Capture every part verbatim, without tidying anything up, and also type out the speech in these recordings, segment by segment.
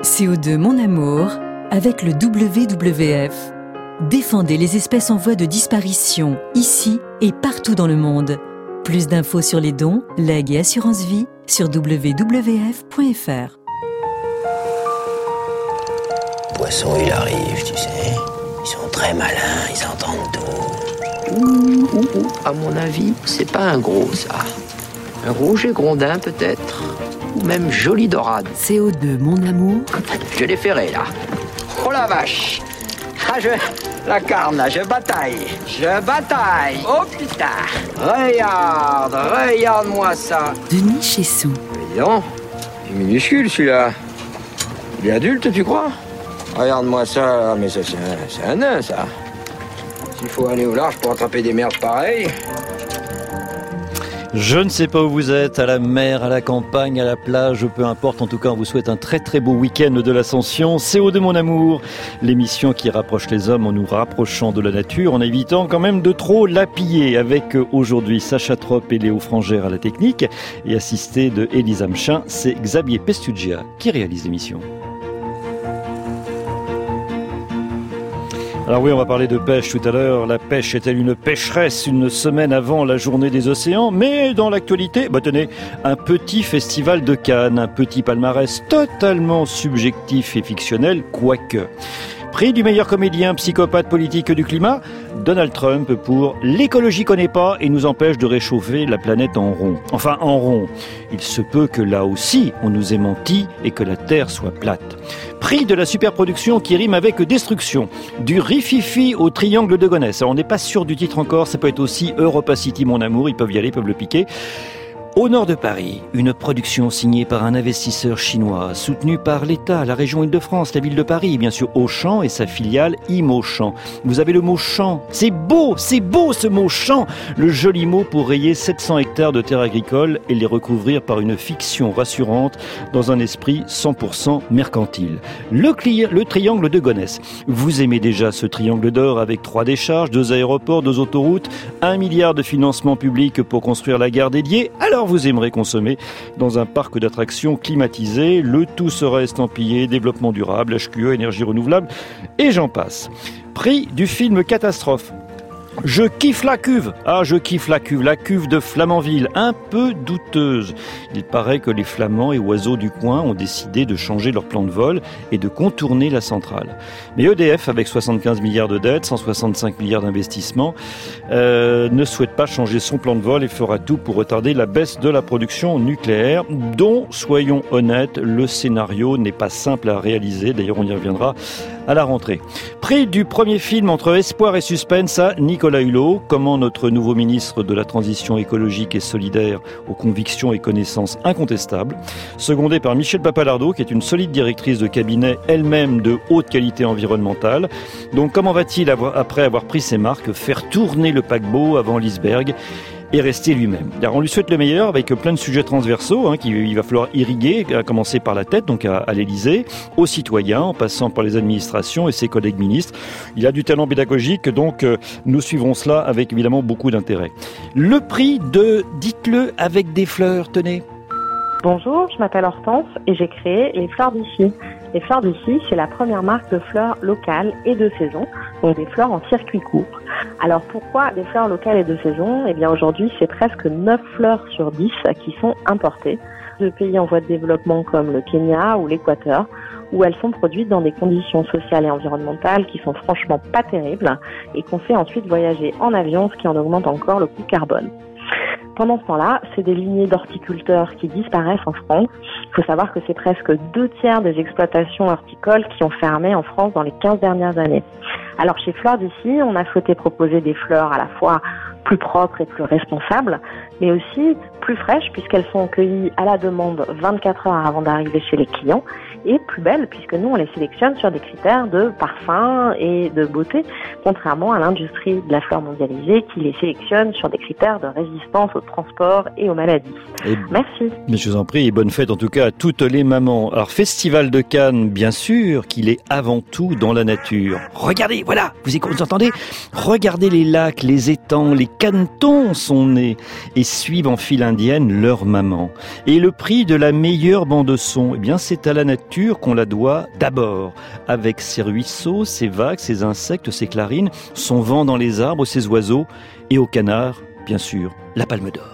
C O deux Mon Amour, avec le W W F. Défendez les espèces en voie de disparition, ici et partout dans le monde. Plus d'infos sur les dons, legs et assurance vie sur w w f point f r. Poisson, il arrive, tu sais. Ils sont très malins, ils entendent tout. Ouh, ouh, ouh. À mon avis, c'est pas un gros, ça. Un rouge et grondin, peut-être. Ou même joli dorade. C O deux Mon Amour. Je l'ai ferré, là. Oh la vache. Ah, je... La carne, là, je bataille. Je bataille. Oh, putain. Regarde, regarde-moi ça. Denis Chesson. Dis donc, il est minuscule, celui-là. Il est adulte, tu crois? Regarde-moi ça, mais ça, c'est un, c'est un nain, ça. S'il faut aller au large pour attraper des merdes pareilles... Je ne sais pas où vous êtes, à la mer, à la campagne, à la plage, peu importe. En tout cas, on vous souhaite un très très beau week-end de l'Ascension. C O deux Mon Amour, l'émission qui rapproche les hommes en nous rapprochant de la nature, en évitant quand même de trop la piller. Avec aujourd'hui Sacha Tropp et Léo Frangère à la technique, et assisté de Elisa Mchin, c'est Xavier Pestugia qui réalise l'émission. Alors oui, on va parler de pêche tout à l'heure. La pêche est-elle une pécheresse une semaine avant la journée des océans? Mais dans l'actualité, bah tenez, un petit festival de Cannes, un petit palmarès totalement subjectif et fictionnel, quoique. Prix du meilleur comédien psychopathe politique du climat, Donald Trump pour « L'écologie connaît pas et nous empêche de réchauffer la planète en rond ». Enfin, en rond. Il se peut que là aussi, on nous ait menti et que la Terre soit plate. Prix de la superproduction qui rime avec destruction. Du Rififi au Triangle de Gonesse. Alors, on n'est pas sûr du titre encore, ça peut être aussi Europa City Mon Amour, ils peuvent y aller, ils peuvent le piquer. Au nord de Paris, une production signée par un investisseur chinois, soutenue par l'État, la région Île-de-France, la ville de Paris, et bien sûr Auchan et sa filiale Imochan. Vous avez le mot champ. C'est beau, c'est beau ce mot champ. Le joli mot pour rayer sept cents hectares de terres agricoles et les recouvrir par une fiction rassurante dans un esprit cent pour cent mercantile. Le, cli- le triangle de Gonesse. Vous aimez déjà ce triangle d'or avec trois décharges, deux aéroports, deux autoroutes, un milliard de financements publics pour construire la gare dédiée. Alors vous aimerez consommer dans un parc d'attractions climatisé. Le tout sera estampillé développement durable, H Q E, énergie renouvelable et j'en passe. Prix du film Catastrophe. Je kiffe la cuve. Ah, je kiffe la cuve. La cuve de Flamanville, un peu douteuse. Il paraît que les flamands et oiseaux du coin ont décidé de changer leur plan de vol et de contourner la centrale. Mais E D F, avec soixante-quinze milliards de dettes, cent soixante-cinq milliards d'investissements, euh, ne souhaite pas changer son plan de vol et fera tout pour retarder la baisse de la production nucléaire, dont, soyons honnêtes, le scénario n'est pas simple à réaliser. D'ailleurs, on y reviendra à la rentrée. Prix du premier film entre espoir et suspense à Nicolas Hulot. Comment notre nouveau ministre de la Transition écologique et solidaire aux convictions et connaissances incontestables. Secondé par Michel Papalardo, qui est une solide directrice de cabinet, elle-même de haute qualité environnementale. Donc comment va-t-il, avoir, après avoir pris ses marques, faire tourner le paquebot avant l'iceberg et rester lui-même. Alors on lui souhaite le meilleur avec plein de sujets transversaux hein, qu'il va falloir irriguer, à commencer par la tête, donc à, à l'Élysée, aux citoyens, en passant par les administrations et ses collègues ministres. Il a du talent pédagogique, donc euh, nous suivrons cela avec évidemment beaucoup d'intérêt. Le prix de « Dites-le avec des fleurs », tenez. Bonjour, je m'appelle Hortense et j'ai créé les Fleurs d'Ici. Les Fleurs d'Ici, c'est la première marque de fleurs locales et de saison, donc des fleurs en circuit court. Alors pourquoi des fleurs locales et de saison? Eh bien aujourd'hui, c'est presque neuf fleurs sur dix qui sont importées de pays en voie de développement comme le Kenya ou l'Équateur, où elles sont produites dans des conditions sociales et environnementales qui sont franchement pas terribles et qu'on fait ensuite voyager en avion, ce qui en augmente encore le coût carbone. Pendant ce temps-là, c'est des lignées d'horticulteurs qui disparaissent en France. Il faut savoir que c'est presque deux tiers des exploitations horticoles qui ont fermé en France dans les quinze dernières années. Alors chez Fleurs d'Ici, on a souhaité proposer des fleurs à la fois plus propres et plus responsables, mais aussi plus fraîches puisqu'elles sont cueillies à la demande vingt-quatre heures avant d'arriver chez les clients et plus belles puisque nous on les sélectionne sur des critères de parfum et de beauté, contrairement à l'industrie de la fleur mondialisée qui les sélectionne sur des critères de résistance au transport et aux maladies. Et merci. Mais je vous en prie et bonne fête en tout cas à toutes les mamans. Alors Festival de Cannes, bien sûr qu'il est avant tout dans la nature. Regardez, voilà, vous, vous entendez? Regardez les lacs, les étangs, les canetons son nez et suivent en file indienne leur maman. Et le prix de la meilleure bande-son, eh bien, c'est à la nature qu'on la doit d'abord. Avec ses ruisseaux, ses vagues, ses insectes, ses clarines, son vent dans les arbres, ses oiseaux, et au canard, bien sûr, la palme d'or.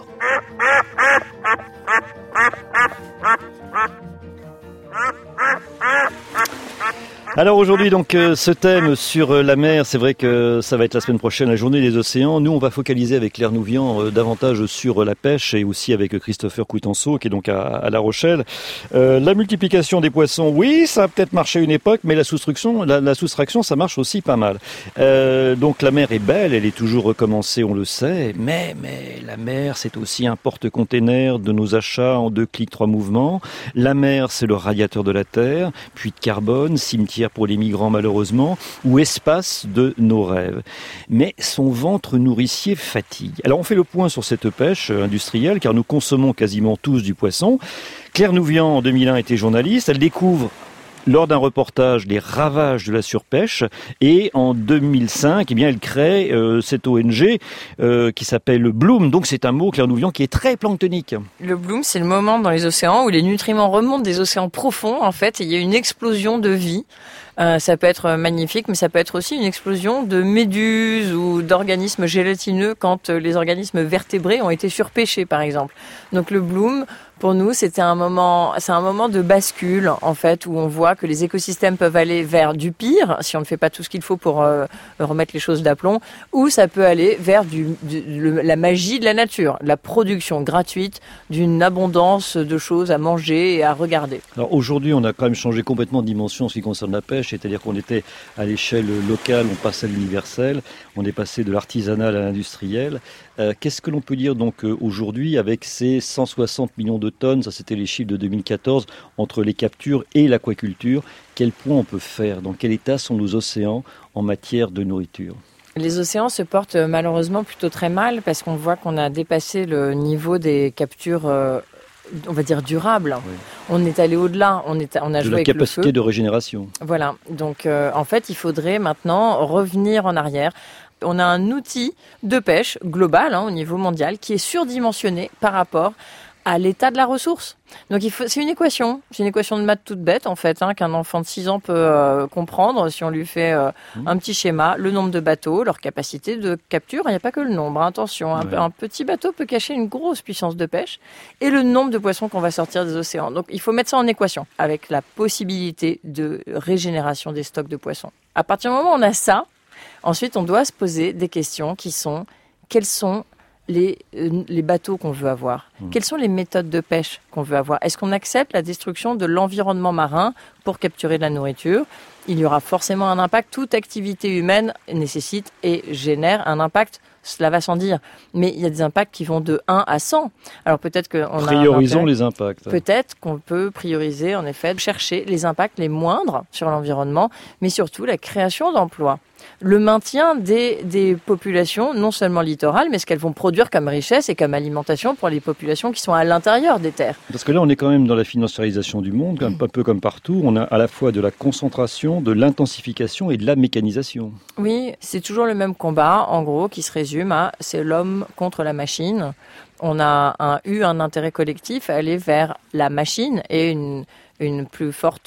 Alors aujourd'hui donc euh, ce thème sur euh, la mer, c'est vrai que ça va être la semaine prochaine, la journée des océans. Nous on va focaliser avec Claire Nouvian euh, davantage sur euh, la pêche et aussi avec Christopher Coutenceau qui est donc à, à La Rochelle. Euh, la multiplication des poissons, oui ça a peut-être marché une époque, mais la soustraction, la, la soustraction ça marche aussi pas mal. Euh, donc la mer est belle, elle est toujours recommencée, on le sait, mais, mais la mer c'est aussi un porte-container de nos achats en deux clics, trois mouvements. La mer c'est le radiateur de la terre, puits de carbone, cimetière pour les migrants malheureusement, ou espace de nos rêves. Mais son ventre nourricier fatigue. Alors on fait le point sur cette pêche industrielle, car nous consommons quasiment tous du poisson. Claire Nouvian, en deux mille un, était journaliste. Elle découvre lors d'un reportage les ravages de la surpêche et en deux mille cinq, eh bien, elle crée euh, cette O N G euh, qui s'appelle Bloom. Donc c'est un mot, Claire Nouvian, qui est très planctonique. Le bloom, c'est le moment dans les océans où les nutriments remontent des océans profonds, en fait, et il y a une explosion de vie. Euh, ça peut être magnifique, mais ça peut être aussi une explosion de méduses ou d'organismes gélatineux quand euh, les organismes vertébrés ont été surpêchés, par exemple. Donc le bloom, pour nous, c'était un moment, c'est un moment de bascule, en fait, où on voit que les écosystèmes peuvent aller vers du pire, si on ne fait pas tout ce qu'il faut pour euh, remettre les choses d'aplomb, ou ça peut aller vers du, du, le, la magie de la nature, la production gratuite d'une abondance de choses à manger et à regarder. Alors aujourd'hui, on a quand même changé complètement de dimension en ce qui concerne la pêche, c'est-à-dire qu'on était à l'échelle locale, on passe à l'universel, on est passé de l'artisanal à l'industriel. Euh, qu'est-ce que l'on peut dire donc euh, aujourd'hui avec ces cent soixante millions de tonnes, ça c'était les chiffres de deux mille quatorze, entre les captures et l'aquaculture, quel point on peut faire? Dans quel état sont nos océans en matière de nourriture? Les océans se portent malheureusement plutôt très mal parce qu'on voit qu'on a dépassé le niveau des captures, euh, on va dire durables. Oui. On est allé au-delà, on, est, on a de joué la avec le feu. capacité de régénération. Voilà, donc euh, en fait il faudrait maintenant revenir en arrière. On a un outil de pêche global hein, au niveau mondial qui est surdimensionné par rapport à l'état de la ressource. Donc il faut, c'est une équation, c'est une équation de maths toute bête en fait, hein, qu'un enfant de six ans peut euh, comprendre si on lui fait euh, mmh. un petit schéma, le nombre de bateaux, leur capacité de capture, il n'y a pas que le nombre, hein, attention, un, ouais. un petit bateau peut cacher une grosse puissance de pêche et le nombre de poissons qu'on va sortir des océans. Donc il faut mettre ça en équation avec la possibilité de régénération des stocks de poissons. À partir du moment où on a ça, ensuite on doit se poser des questions qui sont quels sont Les, les bateaux qu'on veut avoir. Mmh. Quelles sont les méthodes de pêche qu'on veut avoir? Est-ce qu'on accepte la destruction de l'environnement marin pour capturer de la nourriture? Il y aura forcément un impact. Toute activité humaine nécessite et génère un impact, cela va sans dire. Mais il y a des impacts qui vont de un à cent. Alors peut-être qu'on a Priorisons les impacts. Peut-être qu'on peut prioriser, en effet, chercher les impacts les moindres sur l'environnement, mais surtout la création d'emplois. Le maintien des, des populations, non seulement littorales, mais ce qu'elles vont produire comme richesse et comme alimentation pour les populations qui sont à l'intérieur des terres. Parce que là, on est quand même dans la financiarisation du monde, un peu comme partout. On a à la fois de la concentration, de l'intensification et de la mécanisation. Oui, c'est toujours le même combat, en gros, qui se résume à « c'est l'homme contre la machine ». On a un, eu un intérêt collectif à aller vers la machine et une... une plus forte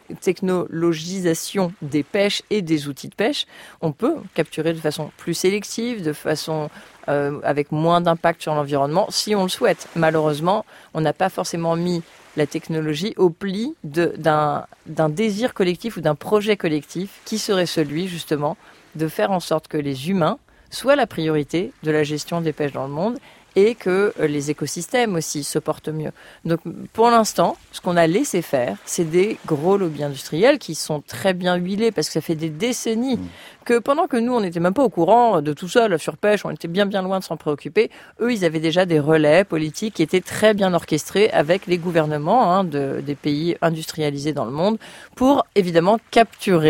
technologisation des pêches et des outils de pêche, on peut capturer de façon plus sélective, de façon euh, avec moins d'impact sur l'environnement, si on le souhaite. Malheureusement, on n'a pas forcément mis la technologie au pli de, d'un, d'un désir collectif ou d'un projet collectif qui serait celui, justement, de faire en sorte que les humains soient la priorité de la gestion des pêches dans le monde et que les écosystèmes aussi se portent mieux. Donc pour l'instant, ce qu'on a laissé faire, c'est des gros lobbies industriels qui sont très bien huilés parce que ça fait des décennies mmh. que pendant que nous, on n'était même pas au courant de tout ça, la surpêche, on était bien bien loin de s'en préoccuper, eux, ils avaient déjà des relais politiques qui étaient très bien orchestrés avec les gouvernements hein, de, des pays industrialisés dans le monde pour évidemment capturer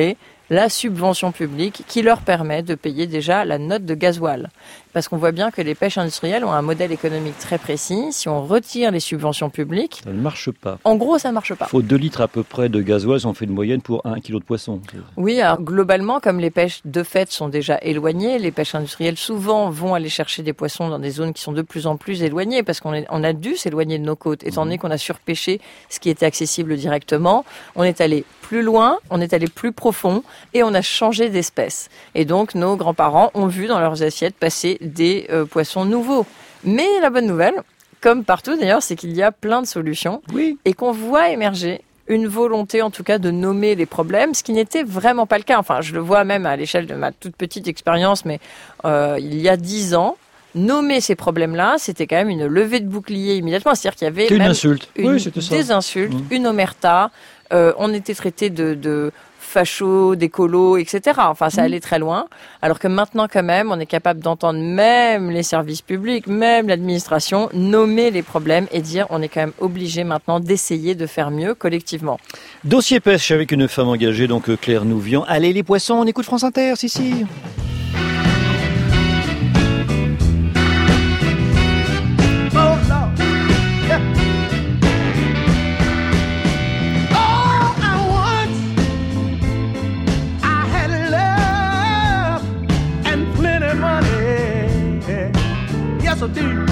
la subvention publique qui leur permet de payer déjà la note de gasoil. Parce qu'on voit bien que les pêches industrielles ont un modèle économique très précis. Si on retire les subventions publiques... Ça ne marche pas. En gros, ça ne marche pas. Il faut deux litres à peu près de gasoil, on fait une moyenne pour un kilo de poisson. Oui, alors globalement, comme les pêches de fait sont déjà éloignées, les pêches industrielles souvent vont aller chercher des poissons dans des zones qui sont de plus en plus éloignées, parce qu'on est, on a dû s'éloigner de nos côtes, étant donné qu'on a surpêché ce qui était accessible directement. On est allé plus loin, on est allé plus profond, et on a changé d'espèce. Et donc, nos grands-parents ont vu dans leurs assiettes passer des euh, poissons nouveaux. Mais la bonne nouvelle, comme partout d'ailleurs, c'est qu'il y a plein de solutions, oui. Et qu'on voit émerger une volonté en tout cas de nommer les problèmes, ce qui n'était vraiment pas le cas. Enfin, je le vois même à l'échelle de ma toute petite expérience, mais euh, il y a dix ans, nommer ces problèmes-là, c'était quand même une levée de bouclier immédiatement. C'est-à-dire qu'il y avait c'était même une insulte. Une, oui, c'était ça. des insultes, mmh. une omerta. Euh, on était traité de, de fachos, d'écolos, et cetera. Enfin, ça mmh. allait très loin. Alors que maintenant, quand même, on est capable d'entendre même les services publics, même l'administration, nommer les problèmes et dire on est quand même obligé maintenant d'essayer de faire mieux collectivement. Dossier pêche avec une femme engagée, donc Claire Nouvian. Allez les poissons, on écoute France Inter, si, si. I do.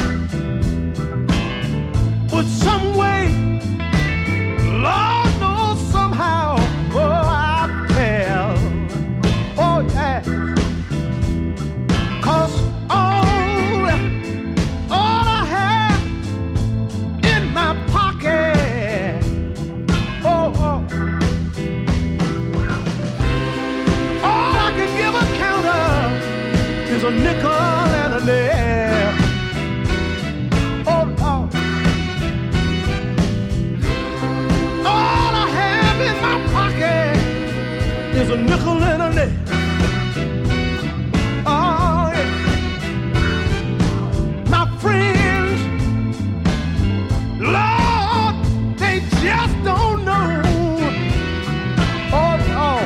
But some way, Lord knows somehow, oh, I fell. Oh, yeah. Cause all, all I have in my pocket, oh, oh, all I can give account of is a nickel and a nail. There's a nickel and a nail. Oh, yeah. My friends, Lord, they just don't know. Oh, oh.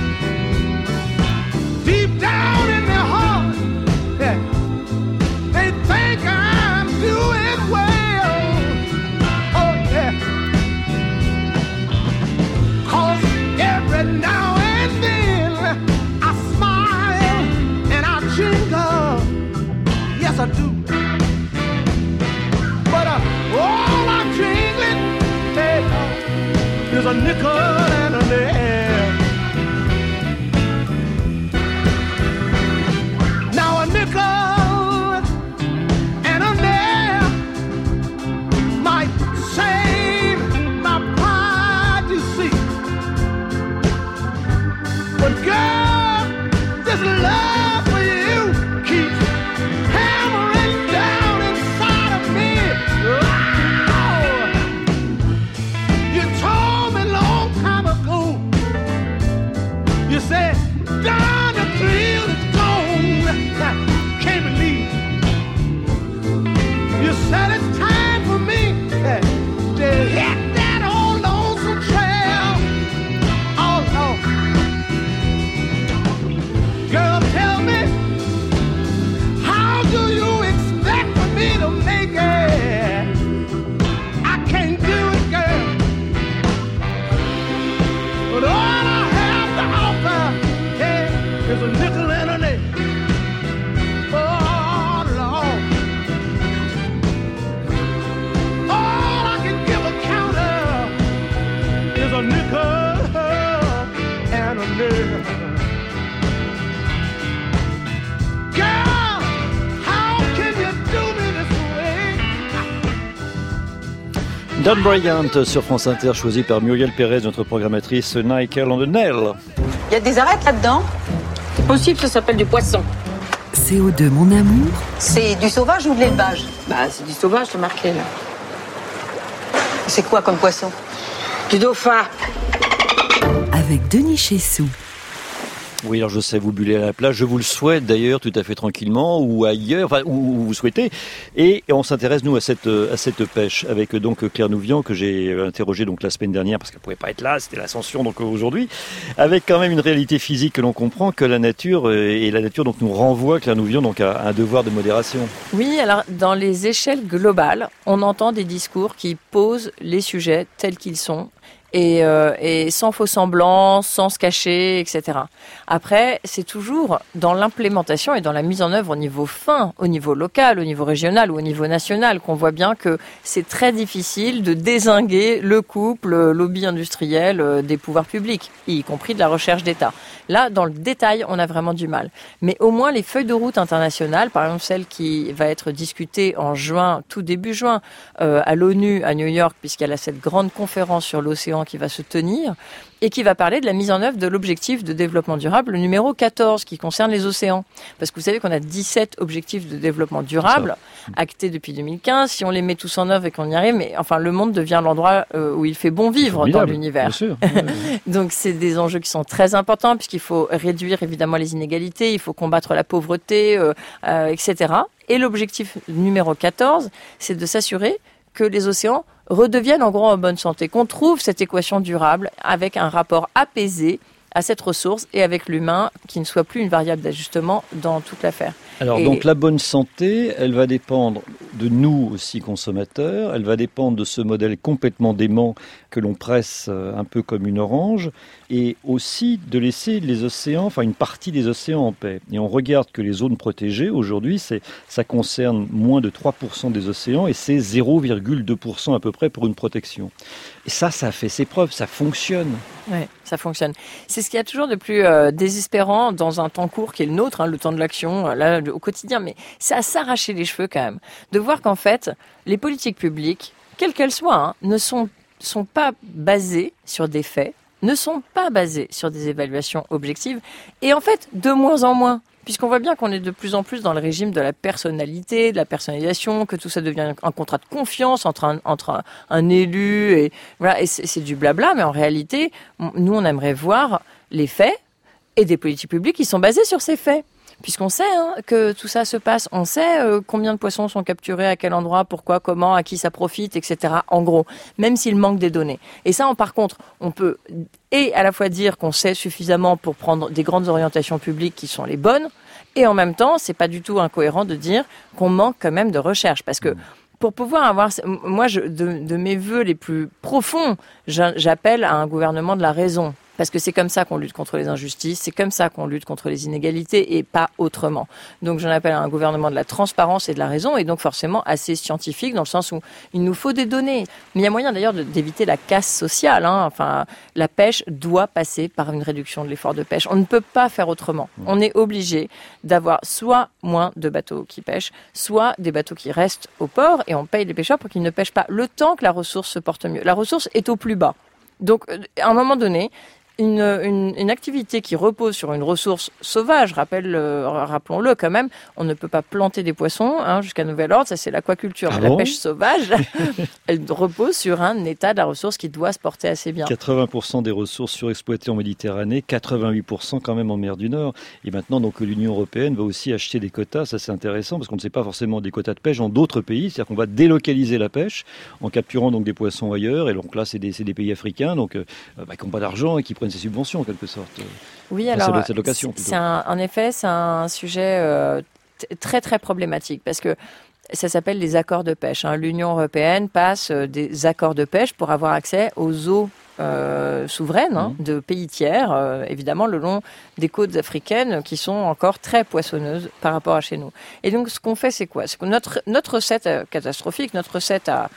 Deep down in their heart, yeah, they think I'm doing well. Oh, yeah. Cause every now yes, I do. But uh, all I'm jingling, hey, uh, is a nickel and a nail. Now a nickel and a nail might save my pride, you see. But girl, this love Don Bryant sur France Inter, choisi par Muriel Pérez, notre programmatrice Nickel on the Nail. Il y a des arêtes là-dedans. C'est possible, ça s'appelle du poisson. C O deux, mon amour. C'est du sauvage ou de l'élevage? Bah, c'est du sauvage, c'est marqué là. C'est quoi comme poisson? Du dauphin. Avec Denis Chessou. Oui, alors je sais, vous bullez à la plage, je vous le souhaite d'ailleurs tout à fait tranquillement ou ailleurs, enfin où vous souhaitez. Et on s'intéresse nous à cette à cette pêche avec donc Claire Nouvian que j'ai interrogée donc la semaine dernière parce qu'elle pouvait pas être là, c'était l'ascension donc aujourd'hui, avec quand même une réalité physique que l'on comprend que la nature et la nature donc nous renvoie Claire Nouvian donc à un devoir de modération. Oui, alors dans les échelles globales, on entend des discours qui posent les sujets tels qu'ils sont. Et, euh, et sans faux semblants, sans se cacher, et cetera. Après, c'est toujours dans l'implémentation et dans la mise en œuvre au niveau fin, au niveau local, au niveau régional ou au niveau national, qu'on voit bien que c'est très difficile de dézinguer le couple le lobby industriel euh, des pouvoirs publics, y compris de la recherche d'État. Là, dans le détail, on a vraiment du mal. Mais au moins, les feuilles de route internationales, par exemple celle qui va être discutée en juin, tout début juin, euh, à l'ONU, à New York, puisqu'elle a cette grande conférence sur l'océan qui va se tenir et qui va parler de la mise en œuvre de l'objectif de développement durable, le numéro quatorze, qui concerne les océans. Parce que vous savez qu'on a dix-sept objectifs de développement durable actés depuis deux mille quinze. Si on les met tous en œuvre et qu'on y arrive, mais enfin, le monde devient l'endroit euh, où il fait bon vivre dans l'univers. Bien sûr. Ouais, ouais. Donc, c'est des enjeux qui sont très importants puisqu'il faut réduire évidemment les inégalités, il faut combattre la pauvreté, euh, euh, et cetera. Et l'objectif numéro quatorze, c'est de s'assurer que les océans redeviennent en gros en bonne santé, qu'on trouve cette équation durable avec un rapport apaisé à cette ressource et avec l'humain qui ne soit plus une variable d'ajustement dans toute l'affaire. Alors et... donc la bonne santé, elle va dépendre de nous aussi consommateurs, elle va dépendre de ce modèle complètement dément que l'on presse un peu comme une orange et aussi de laisser les océans, enfin une partie des océans en paix. Et on regarde que les zones protégées aujourd'hui, c'est, ça concerne moins de trois pour cent des océans et c'est zéro virgule deux pour cent à peu près pour une protection. Et ça, ça fait ses preuves, ça fonctionne. Oui, ça fonctionne. C'est ce qu'il y a toujours de plus euh, désespérant dans un temps court qui est le nôtre, hein, le temps de l'action, là, au quotidien, mais c'est à s'arracher les cheveux quand même, de voir qu'en fait, les politiques publiques, quelles qu'elles soient, hein, ne sont, sont pas basées sur des faits, ne sont pas basées sur des évaluations objectives, et en fait, de moins en moins. Puisqu'on voit bien qu'on est de plus en plus dans le régime de la personnalité, de la personnalisation, que tout ça devient un contrat de confiance entre un, entre un, un élu et voilà, et c'est, c'est du blabla, mais en réalité, nous on aimerait voir les faits et des politiques publiques qui sont basées sur ces faits. Puisqu'on sait hein, que tout ça se passe, on sait euh, combien de poissons sont capturés, à quel endroit, pourquoi, comment, à qui ça profite, et cetera. En gros, même s'il manque des données. Et ça, on, par contre, on peut et à la fois dire qu'on sait suffisamment pour prendre des grandes orientations publiques qui sont les bonnes, et en même temps, c'est pas du tout incohérent de dire qu'on manque quand même de recherche, parce que pour pouvoir avoir, moi, je, de, de mes vœux les plus profonds, j'appelle à un gouvernement de la raison. Parce que c'est comme ça qu'on lutte contre les injustices, c'est comme ça qu'on lutte contre les inégalités et pas autrement. Donc j'en appelle à un gouvernement de la transparence et de la raison et donc forcément assez scientifique dans le sens où il nous faut des données. Mais il y a moyen d'ailleurs de, d'éviter la casse sociale. Hein. Enfin, la pêche doit passer par une réduction de l'effort de pêche. On ne peut pas faire autrement. On est obligé d'avoir soit moins de bateaux qui pêchent, soit des bateaux qui restent au port et on paye les pêcheurs pour qu'ils ne pêchent pas le temps que la ressource se porte mieux. La ressource est au plus bas. Donc à un moment donné, Une, une, une activité qui repose sur une ressource sauvage, rappelle, euh, rappelons-le quand même, on ne peut pas planter des poissons hein, jusqu'à nouvel ordre, ça c'est l'aquaculture. Ah mais bon la pêche sauvage, elle repose sur un état de la ressource qui doit se porter assez bien. quatre-vingts pour cent des ressources surexploitées en Méditerranée, quatre-vingt-huit pour cent quand même en mer du Nord. Et maintenant, donc, l'Union européenne va aussi acheter des quotas, ça c'est intéressant parce qu'on ne sait pas forcément des quotas de pêche dans d'autres pays, c'est-à-dire qu'on va délocaliser la pêche en capturant donc des poissons ailleurs. Et donc là, c'est des, c'est des pays africains donc, euh, bah, qui n'ont pas d'argent et qui prennent ces subventions en quelque sorte. Oui, enfin, alors, cette location, c'est un, en effet, c'est un sujet euh, t- très très problématique parce que ça s'appelle les accords de pêche. Hein. L'Union européenne passe des accords de pêche pour avoir accès aux eaux euh, souveraines hein, mmh. de pays tiers, euh, évidemment le long des côtes africaines qui sont encore très poissonneuses par rapport à chez nous. Et donc ce qu'on fait, c'est quoi ? C'est que notre, notre recette catastrophique, notre recette à,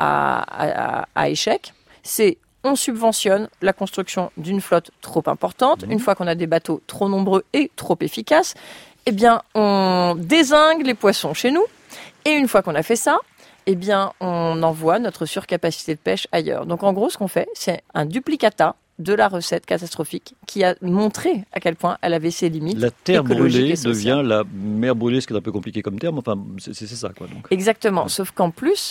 à, à, à échec, c'est on subventionne la construction d'une flotte trop importante. Mmh. Une fois qu'on a des bateaux trop nombreux et trop efficaces, eh bien, on dézingue les poissons chez nous. Et une fois qu'on a fait ça, eh bien, on envoie notre surcapacité de pêche ailleurs. Donc, en gros, ce qu'on fait, c'est un duplicata de la recette catastrophique qui a montré à quel point elle avait ses limites. La terre brûlée devient la mer brûlée, ce qui est un peu compliqué comme terme. Enfin, c'est, c'est ça, quoi. Donc. Exactement. Ouais. Sauf qu'en plus,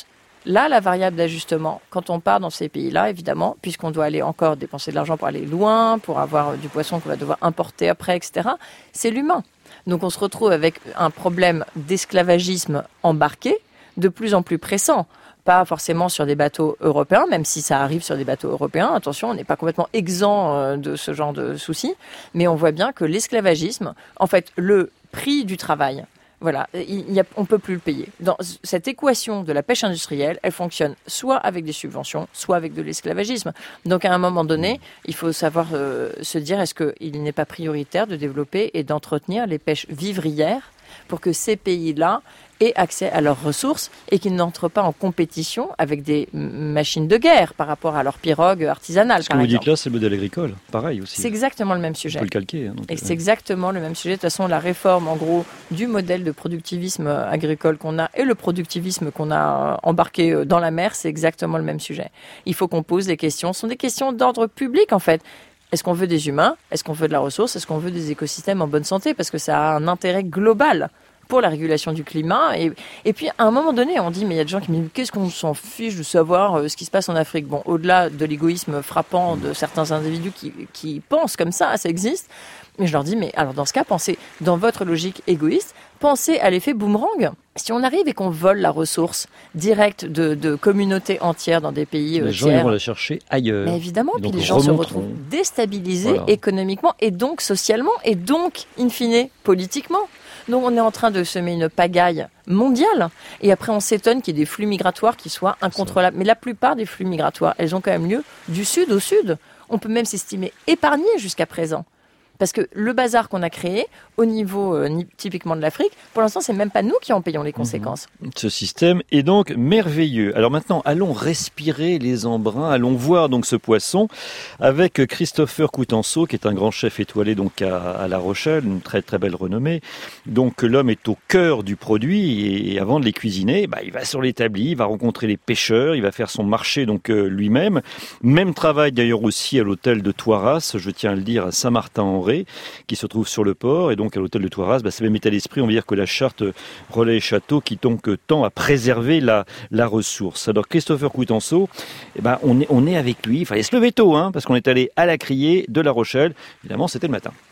là, la variable d'ajustement, quand on part dans ces pays-là, évidemment, puisqu'on doit aller encore dépenser de l'argent pour aller loin, pour avoir du poisson qu'on va devoir importer après, et cetera, c'est l'humain. Donc on se retrouve avec un problème d'esclavagisme embarqué de plus en plus pressant. Pas forcément sur des bateaux européens, même si ça arrive sur des bateaux européens. Attention, on n'est pas complètement exempt de ce genre de soucis. Mais on voit bien que l'esclavagisme, en fait, le prix du travail, voilà, il y a, on peut plus le payer. Dans cette équation de la pêche industrielle, elle fonctionne soit avec des subventions, soit avec de l'esclavagisme. Donc à un moment donné, il faut savoir euh, se dire, est-ce qu'il n'est pas prioritaire de développer et d'entretenir les pêches vivrières pour que ces pays-là aient accès à leurs ressources et qu'ils n'entrent pas en compétition avec des machines de guerre par rapport à leurs pirogues artisanales. Ce que vous dites là, c'est le modèle agricole, pareil aussi. C'est exactement le même sujet. On peut le calquer. Hein, donc, et c'est euh... exactement le même sujet. De toute façon, la réforme, en gros, du modèle de productivisme agricole qu'on a et le productivisme qu'on a embarqué dans la mer, c'est exactement le même sujet. Il faut qu'on pose des questions. Ce sont des questions d'ordre public, en fait. Est-ce qu'on veut des humains ? Est-ce qu'on veut de la ressource ? Est-ce qu'on veut des écosystèmes en bonne santé ? Parce que ça a un intérêt global pour la régulation du climat. Et, et puis, à un moment donné, on dit, mais il y a des gens qui me disent, qu'est-ce qu'on s'en fiche de savoir euh, ce qui se passe en Afrique ? Bon, au-delà de l'égoïsme frappant de certains individus qui, qui pensent comme ça, ça existe. Mais je leur dis, mais alors dans ce cas, pensez, dans votre logique égoïste, pensez à l'effet boomerang. Si on arrive et qu'on vole la ressource directe de, de communautés entières dans des pays les euh, gens tiers, ils vont la chercher ailleurs. Mais évidemment, et puis donc les gens se remonteront. retrouvent déstabilisés Voilà. économiquement et donc socialement et donc, in fine, politiquement. Donc on est en train de semer une pagaille mondiale et après on s'étonne qu'il y ait des flux migratoires qui soient incontrôlables. Mais la plupart des flux migratoires, elles ont quand même lieu du sud au sud. On peut même s'estimer épargné jusqu'à présent. Parce que le bazar qu'on a créé au niveau euh, typiquement de l'Afrique, pour l'instant, c'est même pas nous qui en payons les conséquences. Ce système est donc merveilleux. Alors maintenant, allons respirer les embruns, allons voir donc ce poisson avec Christopher Coutenceau, qui est un grand chef étoilé donc à, à La Rochelle, une très très belle renommée. Donc l'homme est au cœur du produit et avant de les cuisiner, bah, il va sur l'établi, il va rencontrer les pêcheurs, il va faire son marché donc euh, lui-même. Même travail d'ailleurs aussi à l'hôtel de Toiras, je tiens à le dire, à Saint-Martin-en-Ré, qui se trouve sur le port, et donc à l'hôtel de Toiras, bah, c'est même état d'esprit, on va dire que la charte Relais et Château qui donc tend à préserver la, la ressource. Alors Christopher Coutenceau, eh ben, on, est, on est avec lui, il fallait se lever tôt, hein, parce qu'on est allé à la criée de La Rochelle, évidemment c'était le matin.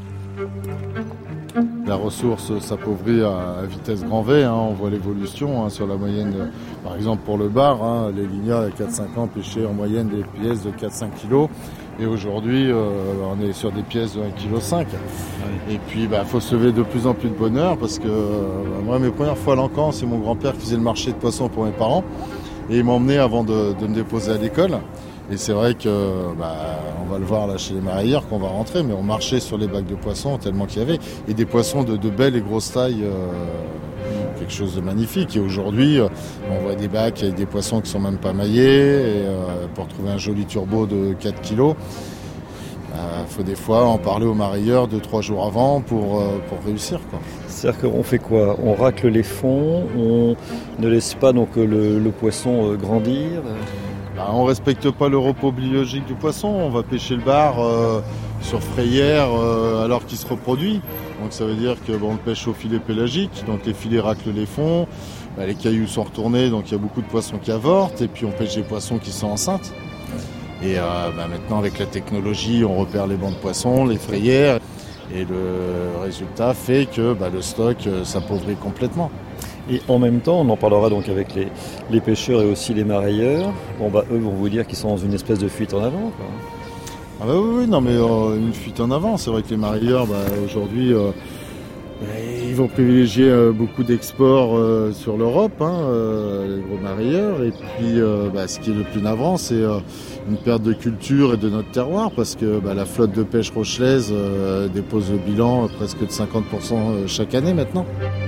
La ressource s'appauvrit à, à vitesse grand V, hein, on voit l'évolution hein, sur la moyenne, euh, par exemple pour le bar, hein, les lignas il y a quatre à cinq ans pêchaient en moyenne des pièces de quatre à cinq kilos. Et aujourd'hui, euh, on est sur des pièces de un virgule cinq kilos. Ouais. Et puis, bah, faut se lever de plus en plus de bonne heure parce que euh, moi, mes premières fois à l'Encan, c'est mon grand-père qui faisait le marché de poissons pour mes parents. Et il m'a emmené avant de, de me déposer à l'école. Et c'est vrai que, bah, on va le voir là chez les marailleurs qu'on va rentrer, mais on marchait sur les bacs de poissons tellement qu'il y avait. Et des poissons de, de belles et grosses tailles, euh, quelque chose de magnifique. Et aujourd'hui, on voit des bacs avec des poissons qui sont même pas maillés. Et euh, pour trouver un joli turbo de quatre kilos, il euh, faut des fois en parler aux marailleurs deux, trois jours avant pour, euh, pour réussir, quoi. C'est-à-dire qu'on fait quoi ? On racle les fonds, on ne laisse pas donc le, le poisson grandir. Bah, on ne respecte pas le repos biologique du poisson. On va pêcher le bar euh, sur frayère euh, alors qu'il se reproduit. Donc ça veut dire que bon, on le pêche au filet pélagique, donc les filets raclent les fonds, bah, les cailloux sont retournés, donc il y a beaucoup de poissons qui avortent, et puis on pêche des poissons qui sont enceintes. Et euh, bah, maintenant avec la technologie, on repère les bancs de poissons, les frayères, et le résultat fait que bah, le stock euh, s'appauvrit complètement. Et en même temps, on en parlera donc avec les, les pêcheurs et aussi les marailleurs. Bon bah eux vont vous dire qu'ils sont dans une espèce de fuite en avant, quoi. Ah bah oui, oui, non mais euh, une fuite en avant. C'est vrai que les marailleurs, bah, aujourd'hui, euh, ils vont privilégier euh, beaucoup d'exports euh, sur l'Europe, hein, euh, les gros marailleurs. Et puis, euh, bah, ce qui est le plus navrant, c'est euh, une perte de culture et de notre terroir, parce que bah, la flotte de pêche rochelaise euh, dépose le bilan presque de cinquante pour cent chaque année maintenant.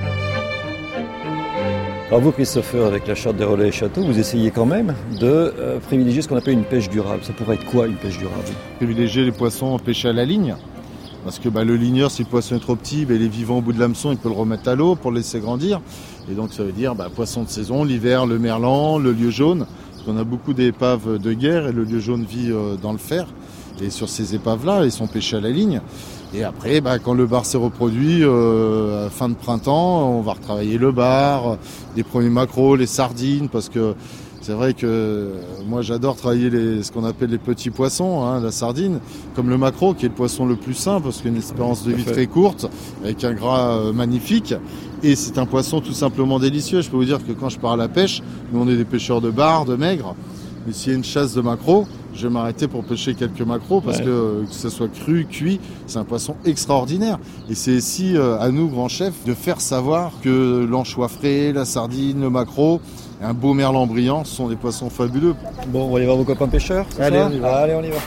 Alors vous, Christopher, avec la charte des relais et châteaux, vous essayez quand même de euh, privilégier ce qu'on appelle une pêche durable. Ça pourrait être quoi, une pêche durable ? Privilégier les poissons pêchés à la ligne. Parce que bah, le ligneur, si le poisson est trop petit, bah, il est vivant au bout de l'hameçon, il peut le remettre à l'eau pour le laisser grandir. Et donc ça veut dire bah, poisson de saison, l'hiver, le merlan, le lieu jaune. Parce qu'on a beaucoup d'épaves de guerre et le lieu jaune vit euh, dans le fer. Et sur ces épaves-là, ils sont pêchés à la ligne. Et après, bah, quand le bar s'est reproduit, euh, à fin de printemps, on va retravailler le bar, les premiers maquereaux, les sardines, parce que c'est vrai que euh, moi j'adore travailler les, ce qu'on appelle les petits poissons, hein, la sardine, comme le maquereau qui est le poisson le plus sain parce qu'il a une espérance de vie très courte, avec un gras euh, magnifique. Et c'est un poisson tout simplement délicieux. Je peux vous dire que quand je pars à la pêche, nous on est des pêcheurs de bar, de maigre, mais s'il y a une chasse de maquereaux, je vais m'arrêter pour pêcher quelques maquereaux parce ouais. que que ce soit cru, cuit, c'est un poisson extraordinaire. Et c'est aussi euh, à nous, grands chefs, de faire savoir que l'anchois frais, la sardine, le maquereau, un beau merlan brillant, ce sont des poissons fabuleux. Bon, on va aller voir vos copains pêcheurs. Allez, on y va. Allez, on y va.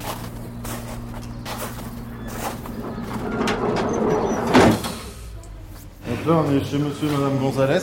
Donc là, on est chez monsieur et madame Gonzalez.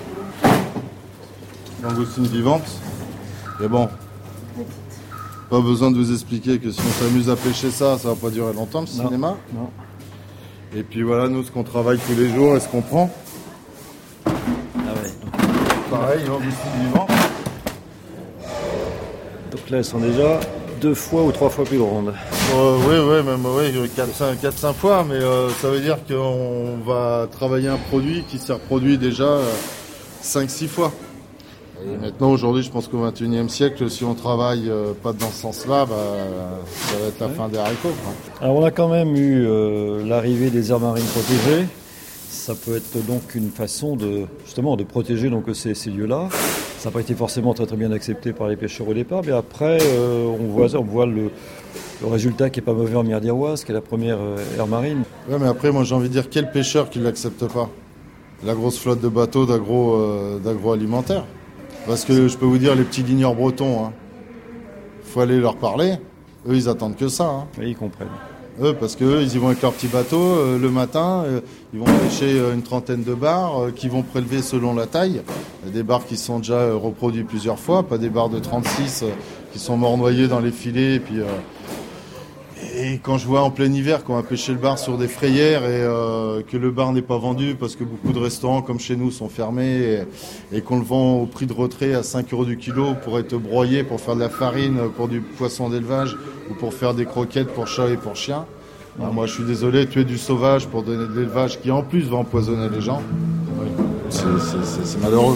Langoustine vivante. Et bon, pas besoin de vous expliquer que si on s'amuse à pêcher ça, ça va pas durer longtemps le non. cinéma. Non. Et puis voilà, nous, ce qu'on travaille tous les jours et ce qu'on prend. Ah ouais. Pareil, langoustine vivante. Donc là, elles sont déjà deux fois ou trois fois plus grandes. Euh, oui, oui, même oui, quatre cinq fois, mais euh, ça veut dire qu'on va travailler un produit qui s'est reproduit déjà euh, cinq six fois. Et maintenant, aujourd'hui, je pense qu'au vingt et unième siècle, si on travaille euh, pas dans ce sens-là, bah, ça va être la ouais. fin des haricots. Quoi. Alors, on a quand même eu euh, l'arrivée des aires marines protégées. Ça peut être donc une façon de, justement, de protéger donc, ces, ces lieux-là. Ça n'a pas été forcément très, très bien accepté par les pêcheurs au départ, mais après, euh, on voit, on voit le, le résultat qui n'est pas mauvais en mer d'Iroise, qui est la première euh, aire marine. Oui, mais après, moi, j'ai envie de dire, quel pêcheur qui ne l'accepte pas ? La grosse flotte de bateaux d'agro, euh, d'agroalimentaire. Parce que je peux vous dire, les petits ligneurs bretons, hein, faut aller leur parler. Eux, ils attendent que ça. Hein. Et ils comprennent. Eux, parce qu'eux, ils y vont avec leur petit bateau euh, le matin. Euh, ils vont pêcher euh, une trentaine de bars euh, qui vont prélever selon la taille. Des bars qui sont déjà euh, reproduits plusieurs fois, pas des bars de trente-six euh, qui sont morts noyés dans les filets. Et, puis, euh, et quand je vois en plein hiver qu'on va pêcher le bar sur des frayères et euh, que le bar n'est pas vendu parce que beaucoup de restaurants comme chez nous sont fermés et, et qu'on le vend au prix de retrait à cinq euros du kilo pour être broyé, pour faire de la farine, pour du poisson d'élevage ou pour faire des croquettes pour chats et pour chiens. Ben, moi je suis désolé, tuer du sauvage pour donner de l'élevage qui en plus va empoisonner les gens, c'est, c'est, c'est, c'est malheureux.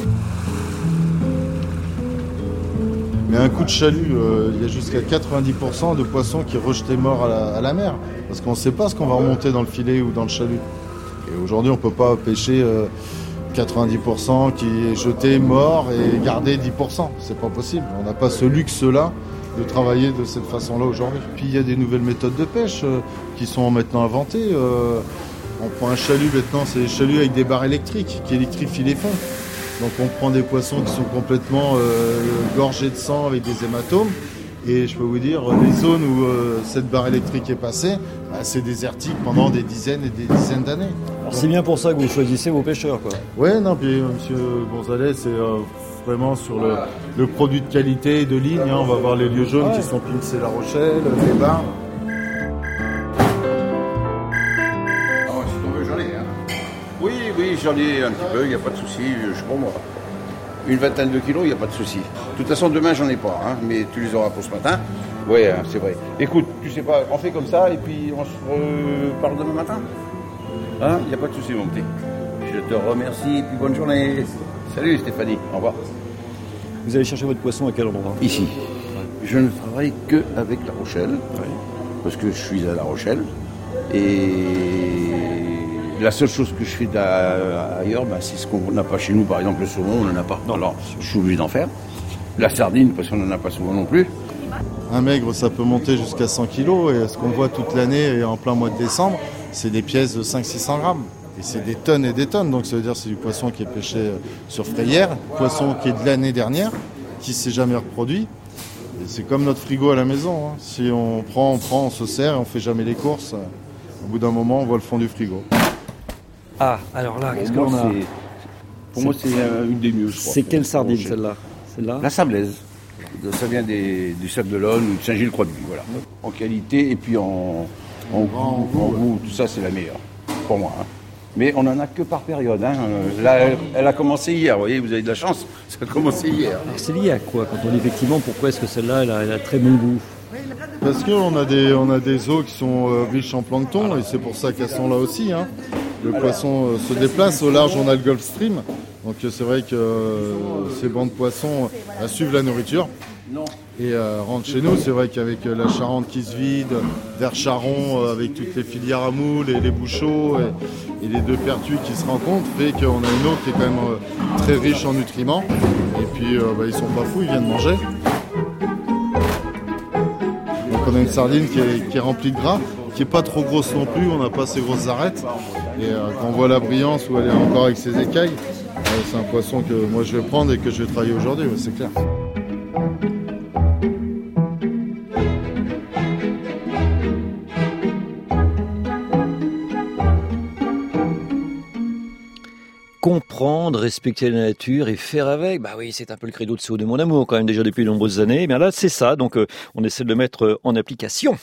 Mais un coup de chalut, euh, il y a jusqu'à quatre-vingt-dix pour cent de poissons qui rejetés morts à la, à la mer. Parce qu'on ne sait pas ce qu'on va remonter dans le filet ou dans le chalut. Et aujourd'hui, on ne peut pas pêcher euh, quatre-vingt-dix pour cent qui est jeté, mort et garder dix pour cent. C'est pas possible. On n'a pas ce luxe-là de travailler de cette façon-là aujourd'hui. Puis il y a des nouvelles méthodes de pêche euh, qui sont maintenant inventées. Euh, on prend un chalut maintenant, c'est des chaluts avec des barres électriques qui électrifient les fonds. Donc on prend des poissons qui sont complètement euh, gorgés de sang avec des hématomes. Et je peux vous dire, les zones où euh, cette barre électrique est passée, bah, c'est désertique pendant des dizaines et des dizaines d'années. Alors c'est bien pour ça que vous choisissez vos pêcheurs, quoi. Ouais, non, puis euh, monsieur Gonzalez, c'est euh, vraiment sur le, le produit de qualité et de ligne. Hein, on va voir les lieux jaunes ouais. qui sont Pincé La Rochelle, les bars. Oui, oui, j'en ai un petit peu, il n'y a pas de souci, je sais pas moi. Une vingtaine de kilos, il n'y a pas de souci. De toute façon, demain, j'en ai pas, hein, mais tu les auras pour ce matin. Oui, hein, c'est vrai. Écoute, tu sais pas, on fait comme ça et puis on se reparle demain matin. Hein, il n'y a pas de souci, mon petit. Je te remercie et puis bonne journée. Salut Stéphanie, au revoir. Vous allez chercher votre poisson à quel endroit ? Ici. Ouais. Je ne travaille que avec La Rochelle, ouais. parce que je suis à La Rochelle. Et la seule chose que je fais ailleurs, bah, c'est ce qu'on n'a pas chez nous. Par exemple, le saumon, on n'en a pas. Non, alors, je suis obligé d'en faire. La sardine, parce qu'on n'en a pas souvent non plus. Un maigre, ça peut monter jusqu'à cent kilos. Et ce qu'on voit toute l'année, et en plein mois de décembre, c'est des pièces de cinq à six cents grammes. Et c'est des tonnes et des tonnes. Donc ça veut dire que c'est du poisson qui est pêché sur frayère, poisson qui est de l'année dernière, qui ne s'est jamais reproduit. Et c'est comme notre frigo à la maison. Hein. Si on prend, on prend, on se sert et on ne fait jamais les courses, au bout d'un moment, on voit le fond du frigo. Ah, alors là, qu'est-ce qu'on a ? Pour moi, c'est une des mieux, je crois. C'est quelle sardine, celle-là ? Celle-là ? La sablaise. Ça vient des, du Sable d'Olonne ou de Saint-Gilles-Croix-de-Buis, voilà. En qualité et puis en, en, goût, en goût, tout ça, c'est la meilleure, pour moi. Hein. Mais on n'en a que par période. Hein. Là, elle, elle a commencé hier, vous voyez, vous avez de la chance, ça a commencé hier. Alors, c'est lié à quoi ? Quand on dit effectivement, pourquoi est-ce que celle-là, elle a, elle a très bon goût ? Parce qu'on a des, on a des eaux qui sont euh, riches en plancton et c'est pour ça qu'elles sont là aussi. Hein. Le poisson euh, se déplace. Au large, on a le Gulf Stream. Donc euh, c'est vrai que euh, ces bancs de poissons euh, suivent la nourriture et euh, rentrent chez nous. C'est vrai qu'avec euh, la Charente qui se vide, vers Charon, euh, avec toutes les filières à moules et les bouchots et, et les deux pertuis qui se rencontrent, fait qu'on a une eau qui est quand même euh, très riche en nutriments. Et puis euh, bah, ils sont pas fous, ils viennent manger. Donc on a une sardine qui est, qui est remplie de gras, qui est pas trop grosse non plus, on n'a pas ces grosses arêtes. Et euh, quand on voit la brillance où elle est encore avec ses écailles, euh, c'est un poisson que moi je vais prendre et que je vais travailler aujourd'hui, ouais, c'est clair. Comprendre, respecter la nature et faire avec. Bah oui, c'est un peu le credo de C O deux Mon Amour quand même déjà depuis de nombreuses années. Et bien là, c'est ça. Donc euh, on essaie de le mettre en application.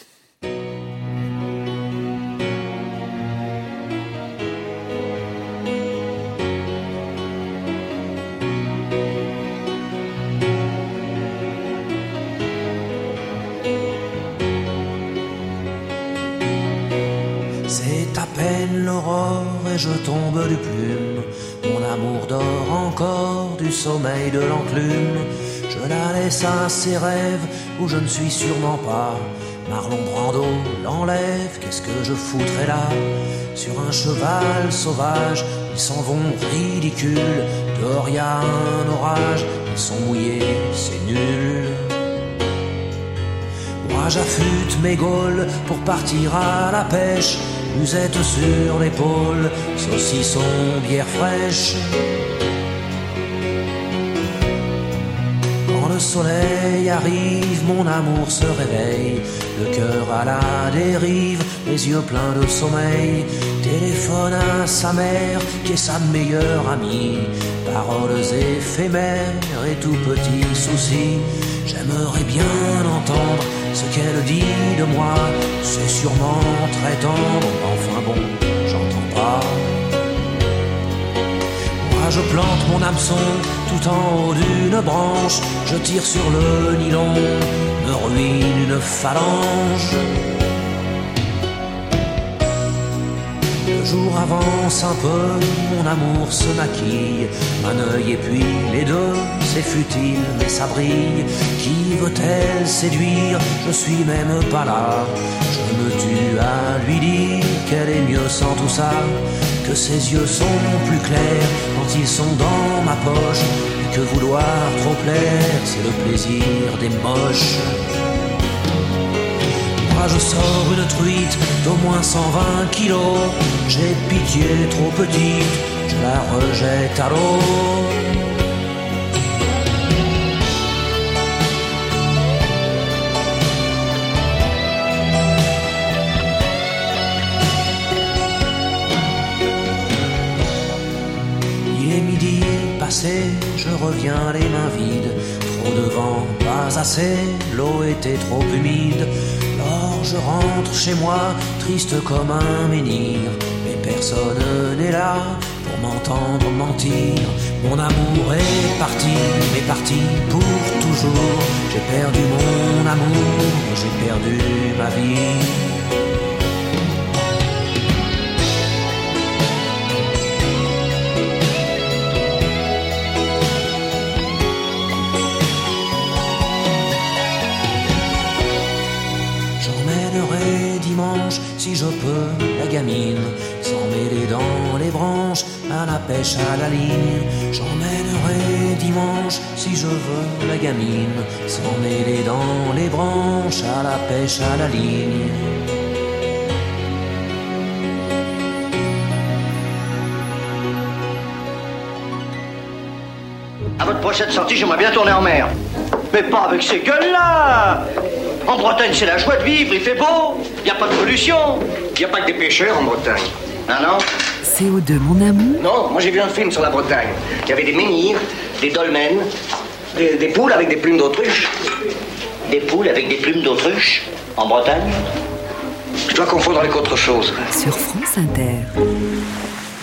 C'est à peine l'aurore et je tombe du plume. Mon amour dort encore du sommeil de l'enclume. Je la laisse à ses rêves où je ne suis sûrement pas. Marlon Brando l'enlève, qu'est-ce que je foutrais là? Sur un cheval sauvage, ils s'en vont ridicules. Dehors y a un orage, ils sont mouillés, c'est nul. Moi j'affûte mes gaules pour partir à la pêche. Musette sur l'épaule, saucisson, bière fraîche. Quand le soleil arrive, mon amour se réveille. Le cœur à la dérive, les yeux pleins de sommeil. Téléphone à sa mère, qui est sa meilleure amie. Paroles éphémères et tout petits soucis. J'aimerais bien entendre ce qu'elle dit de moi. C'est sûrement très tendre, enfin bon, j'entends pas. Moi je plante mon hameçon tout en haut d'une branche. Je tire sur le nylon, me ruine une phalange. Le jour avance un peu, mon amour se maquille. Un œil et puis les deux, c'est futile mais ça brille. Qui veut-elle séduire? Je suis même pas là. Je me tue à lui dire qu'elle est mieux sans tout ça. Que ses yeux sont plus clairs quand ils sont dans ma poche. Et que vouloir trop plaire, c'est le plaisir des moches. Moi je sors une truite d'au moins cent vingt kilos. J'ai pitié trop petite, je la rejette à l'eau. Il est midi passé, je reviens les mains vides. Trop de vent, pas assez, l'eau était trop humide. Alors je rentre chez moi, triste comme un menhir. Mais personne n'est là pour m'entendre mentir. Mon amour est parti, mais parti pour toujours. J'ai perdu mon amour, j'ai perdu ma vie. Si je peux, la gamine, s'en mêler dans les branches, à la pêche à la ligne. J'emmènerai dimanche, si je veux, la gamine, s'en mêler dans les branches, à la pêche à la ligne. À votre prochaine sortie, j'aimerais bien tourner en mer. Mais pas avec ces gueules-là! En Bretagne, c'est la joie de vivre, il fait beau, il n'y a pas de pollution. Il n'y a pas que des pêcheurs en Bretagne. Ah non? C O deux Mon Amour? Non, moi j'ai vu un film sur la Bretagne. Il y avait des menhirs, des dolmens, des, des poules avec des plumes d'autruche. Des poules avec des plumes d'autruche en Bretagne? Je dois confondre avec autre chose. Sur France Inter.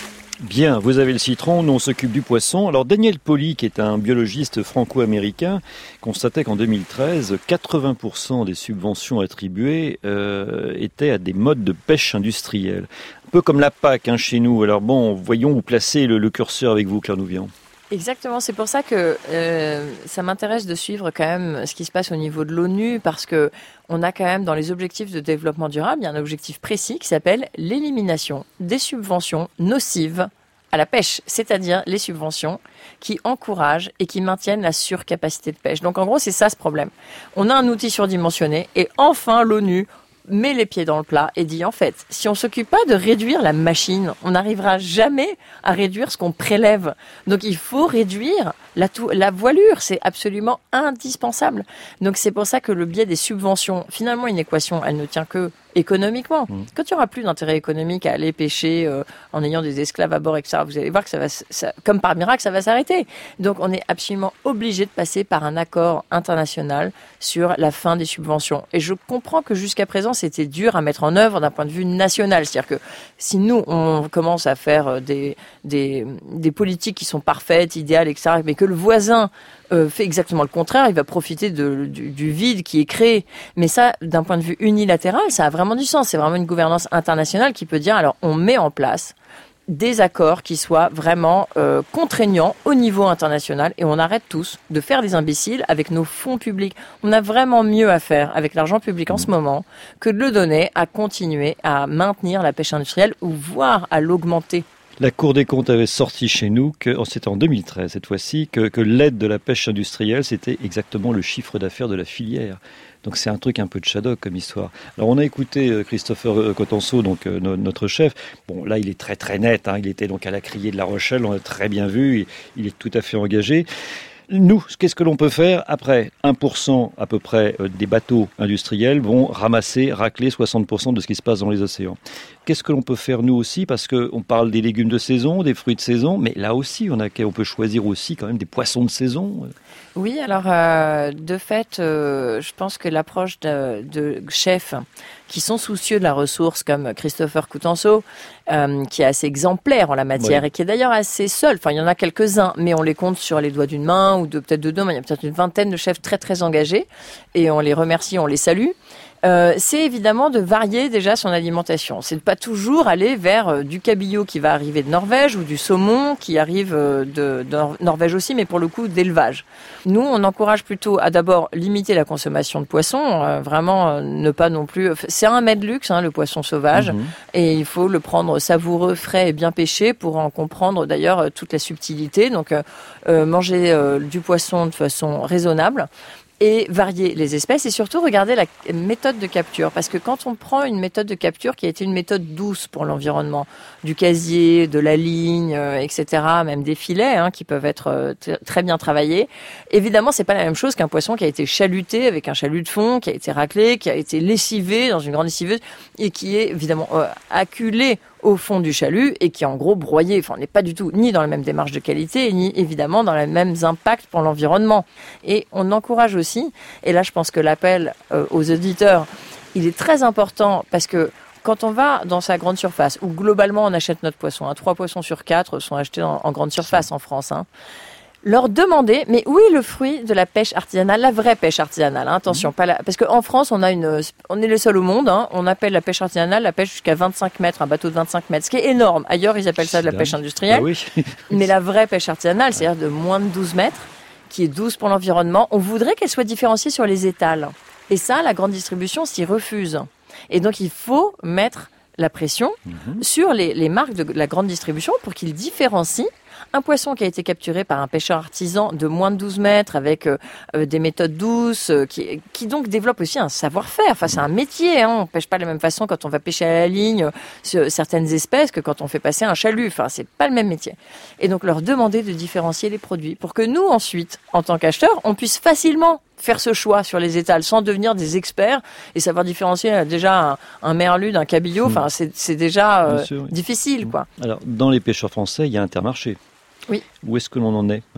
Bien, vous avez le citron, nous on s'occupe du poisson. Alors Daniel Pauly, qui est un biologiste franco-américain, constatait qu'en deux mille treize, quatre-vingts pour cent des subventions attribuées euh, étaient à des modes de pêche industrielle. Un peu comme la P A C hein, chez nous. Alors bon, voyons où placer le, le curseur avec vous, Claire Nouvian. Exactement, c'est pour ça que euh, ça m'intéresse de suivre quand même ce qui se passe au niveau de l'ONU, parce que on a quand même dans les objectifs de développement durable, il y a un objectif précis qui s'appelle l'élimination des subventions nocives à la pêche, c'est-à-dire les subventions qui encouragent et qui maintiennent la surcapacité de pêche. Donc en gros, c'est ça ce problème. On a un outil surdimensionné et enfin l'ONU met les pieds dans le plat et dit en fait, si on s'occupe pas de réduire la machine, on n'arrivera jamais à réduire ce qu'on prélève. Donc il faut réduire la, tou- la voilure, c'est absolument indispensable. Donc c'est pour ça que le biais des subventions, finalement une équation, elle ne tient que économiquement. Mmh. Quand il n'y aura plus d'intérêt économique à aller pêcher euh, en ayant des esclaves à bord, et cetera, vous allez voir que ça va, ça, comme par miracle, ça va s'arrêter. Donc on est absolument obligé de passer par un accord international sur la fin des subventions. Et je comprends que jusqu'à présent, c'était dur à mettre en œuvre d'un point de vue national. C'est-à-dire que si nous, on commence à faire des, des, des politiques qui sont parfaites, idéales, et cetera, mais que le voisin Euh, fait exactement le contraire, il va profiter de, du, du vide qui est créé. Mais ça, d'un point de vue unilatéral, ça a vraiment du sens. C'est vraiment une gouvernance internationale qui peut dire, alors on met en place des accords qui soient vraiment euh, contraignants au niveau international et on arrête tous de faire des imbéciles avec nos fonds publics. On a vraiment mieux à faire avec l'argent public en ce moment que de le donner à continuer à maintenir la pêche industrielle ou voire à l'augmenter. La Cour des comptes avait sorti chez nous, que, c'était en deux mille treize cette fois-ci, que, que l'aide de la pêche industrielle, c'était exactement le chiffre d'affaires de la filière. Donc c'est un truc un peu de Shadok comme histoire. Alors on a écouté Christopher Cotenso, donc euh, notre chef. Bon là il est très très net, hein. Il était donc à la criée de La Rochelle, on l'a très bien vu, il, il est tout à fait engagé. Nous, qu'est-ce que l'on peut faire? Après, un pour cent à peu près des bateaux industriels vont ramasser, racler soixante pour cent de ce qui se passe dans les océans. Qu'est-ce que l'on peut faire nous aussi? Parce qu'on parle des légumes de saison, des fruits de saison, mais là aussi, on, a, on peut choisir aussi quand même des poissons de saison. Oui, alors euh, de fait, euh, je pense que l'approche de, de chefs qui sont soucieux de la ressource, comme Christopher Cotenso, euh, qui est assez exemplaire en la matière oui. et qui est d'ailleurs assez seul. Enfin, il y en a quelques-uns, mais on les compte sur les doigts d'une main ou de peut-être de deux mains. Il y a peut-être une vingtaine de chefs très très engagés et on les remercie, on les salue. Euh, c'est évidemment de varier déjà son alimentation. C'est de pas toujours aller vers euh, du cabillaud qui va arriver de Norvège ou du saumon qui arrive euh, de, de Norvège aussi, mais pour le coup d'élevage. Nous, on encourage plutôt à d'abord limiter la consommation de poissons, euh, vraiment euh, ne pas non plus. C'est un mets de luxe, hein, le poisson sauvage, mmh. et il faut le prendre savoureux, frais et bien pêché pour en comprendre d'ailleurs euh, toute la subtilité. Donc, euh, euh, manger euh, du poisson de façon raisonnable. Et varier les espèces et surtout regarder la méthode de capture. Parce que quand on prend une méthode de capture qui a été une méthode douce pour l'environnement, du casier, de la ligne, euh, et cetera, même des filets hein, qui peuvent être euh, t- très bien travaillés, évidemment, c'est pas la même chose qu'un poisson qui a été chaluté avec un chalut de fond, qui a été raclé, qui a été lessivé dans une grande lessiveuse et qui est évidemment euh, acculé au fond du chalut et qui est en gros broyé. Enfin, on n'est pas du tout ni dans la même démarche de qualité, ni évidemment dans les mêmes impacts pour l'environnement. Et on encourage aussi, et là je pense que l'appel euh, aux auditeurs, il est très important parce que quand on va dans sa grande surface, où globalement on achète notre poisson, hein, trois poissons sur quatre sont achetés en, en grande surface en France, hein, leur demander, mais où est le fruit de la pêche artisanale, la vraie pêche artisanale, hein, attention, mmh. pas la, parce qu'en France, on a une, on est les seuls au monde, hein, on appelle la pêche artisanale la pêche jusqu'à vingt-cinq mètres, un bateau de vingt-cinq mètres, ce qui est énorme. Ailleurs, ils appellent ça de la pêche industrielle. Ah oui. Mais la vraie pêche artisanale, c'est-à-dire de moins de douze mètres, qui est douce pour l'environnement, on voudrait qu'elle soit différenciée sur les étals. Et ça, la grande distribution s'y refuse. Et donc, il faut mettre la pression mmh. sur les, les marques de la grande distribution pour qu'ils différencient un poisson qui a été capturé par un pêcheur artisan de moins de douze mètres avec euh, des méthodes douces, euh, qui, qui donc développe aussi un savoir-faire. Enfin, c'est un métier, hein. On pêche pas de la même façon quand on va pêcher à la ligne sur certaines espèces que quand on fait passer un chalut. Enfin, c'est pas le même métier. Et donc, leur demander de différencier les produits pour que nous, ensuite, en tant qu'acheteurs, on puisse facilement faire ce choix sur les étals sans devenir des experts et savoir différencier déjà un, un merlu d'un cabillaud. Enfin, c'est, c'est déjà euh, sûr, oui. difficile, quoi. Alors, dans les pêcheurs français, il y a Intermarché. Oui. Où est-ce que l'on en est maintenant ?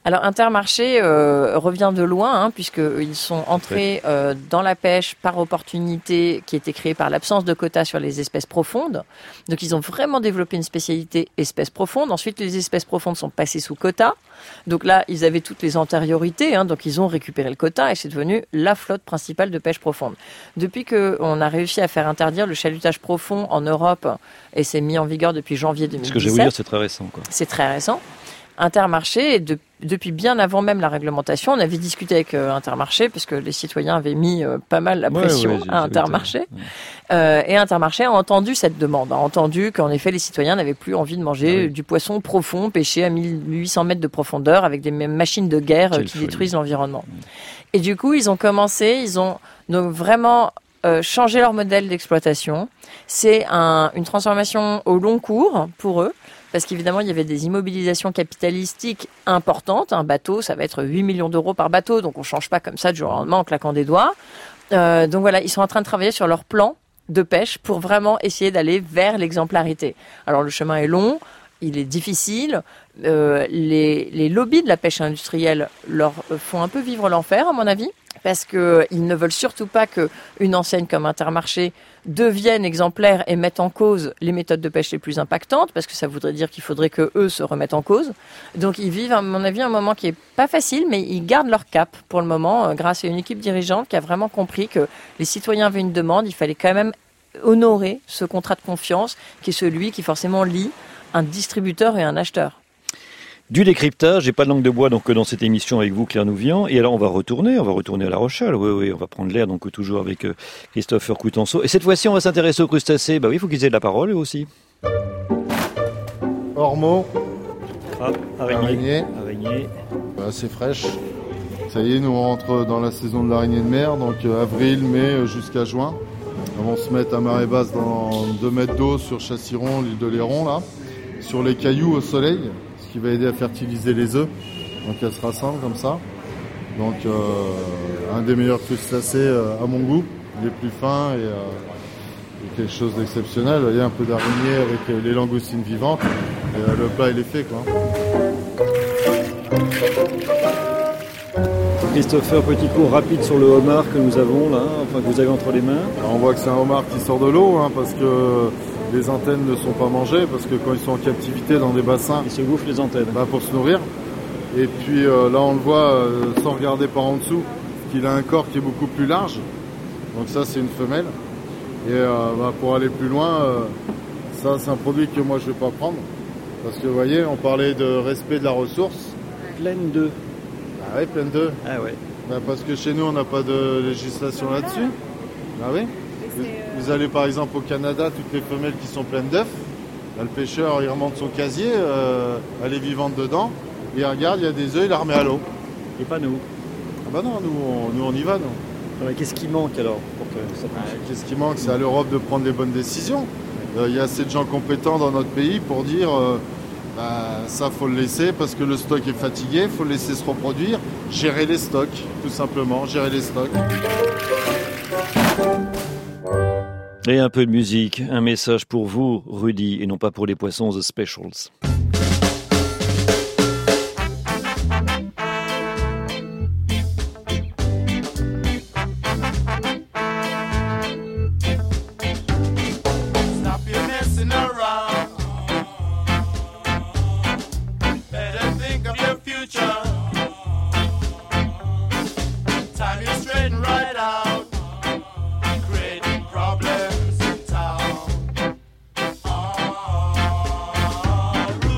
Alors Intermarché euh, revient de loin, hein, puisqu'ils sont entrés euh, dans la pêche par opportunité qui était créée par l'absence de quotas sur les espèces profondes. Donc ils ont vraiment développé une spécialité espèces profondes. Ensuite, les espèces profondes sont passées sous quota. Donc là, ils avaient toutes les antériorités, hein, donc ils ont récupéré le quota et c'est devenu la flotte principale de pêche profonde. Depuis qu'on a réussi à faire interdire le chalutage profond en Europe, et c'est mis en vigueur depuis janvier deux mille dix-sept. Ce que je vais vous dire, c'est très récent, quoi. C'est très récent. Intermarché, de, depuis bien avant même la réglementation, on avait discuté avec euh, Intermarché, puisque les citoyens avaient mis euh, pas mal la pression ouais, ouais, à Intermarché. Ouais. Euh, et Intermarché a entendu cette demande, a entendu qu'en effet les citoyens n'avaient plus envie de manger oui. du poisson profond, pêché à mille huit cents mètres de profondeur, avec des machines de guerre euh, qui folie. détruisent l'environnement. Oui. Et du coup, ils ont commencé, ils ont donc vraiment euh, changé leur modèle d'exploitation. C'est un, une transformation au long cours pour eux. Parce qu'évidemment, il y avait des immobilisations capitalistiques importantes. Un bateau, ça va être huit millions d'euros par bateau, donc on ne change pas comme ça du jour au lendemain en claquant des doigts. Euh, donc voilà, ils sont en train de travailler sur leur plan de pêche pour vraiment essayer d'aller vers l'exemplarité. Alors le chemin est long, il est difficile. Euh, les, les lobbies de la pêche industrielle leur font un peu vivre l'enfer, à mon avis, parce qu'ils ne veulent surtout pas qu'une enseigne comme Intermarché devienne exemplaire et mette en cause les méthodes de pêche les plus impactantes, parce que ça voudrait dire qu'il faudrait qu'eux se remettent en cause. Donc ils vivent, à mon avis, un moment qui est pas facile, mais ils gardent leur cap pour le moment, grâce à une équipe dirigeante qui a vraiment compris que les citoyens avaient une demande, il fallait quand même honorer ce contrat de confiance, qui est celui qui forcément lie un distributeur et un acheteur. Du décryptage et pas de langue de bois donc dans cette émission avec vous Claire Nouvian. Et alors on va retourner, on va retourner à La Rochelle. Oui, oui, on va prendre l'air donc toujours avec Christopher Coutenceau. Et cette fois-ci on va s'intéresser aux crustacés. Bah oui, il faut qu'ils aient de la parole eux aussi. Ormeaux. Ah, araignée. Araignée. Bah, c'est fraîche. Ça y est, nous on rentre dans la saison de l'araignée de mer, donc euh, avril, mai jusqu'à juin. On va se mettre à marée basse dans deux mètres d'eau sur Chassiron, l'île de Léron là, sur les cailloux au soleil. Qui va aider à fertiliser les œufs, donc elles se rassemblent comme ça. Donc euh, un des meilleurs crustacés euh, à mon goût, les plus fins et, euh, et quelque chose d'exceptionnel. Vous voyez, un peu d'araignée avec euh, les langoustines vivantes et euh, le plat il est fait quoi. Christopher, petit cours rapide sur le homard que nous avons là, enfin que vous avez entre les mains. Alors, on voit que c'est un homard qui sort de l'eau hein, parce que les antennes ne sont pas mangées parce que quand ils sont en captivité dans des bassins, ils se bouffent les antennes bah, pour se nourrir. Et puis euh, là on le voit euh, sans regarder par en dessous qu'il a un corps qui est beaucoup plus large. Donc ça c'est une femelle. Et euh, bah, pour aller plus loin, euh, ça c'est un produit que moi je vais pas prendre parce que vous voyez on parlait de respect de la ressource. Pleine d'œufs. Ah oui, pleine d'œufs. Ah ouais. Bah, parce que chez nous on n'a pas de législation là-dessus. Ah oui. Vous allez par exemple au Canada, toutes les femelles qui sont pleines d'œufs, là, le pêcheur il remonte son casier, euh, elle est vivante dedans, et il regarde, il y a des œufs, il la remet à l'eau. Et pas nous. Ah bah non, nous on, nous, on y va nous. Alors, qu'est-ce qui manque alors pour que ça ah, Qu'est-ce qui manque? C'est à l'Europe de prendre les bonnes décisions. Il euh, y a assez de gens compétents dans notre pays pour dire euh, bah, ça faut le laisser parce que le stock est fatigué, il faut le laisser se reproduire, gérer les stocks, tout simplement, gérer les stocks. Et un peu de musique, un message pour vous, Rudy, et non pas pour les poissons The Specials. Rudy.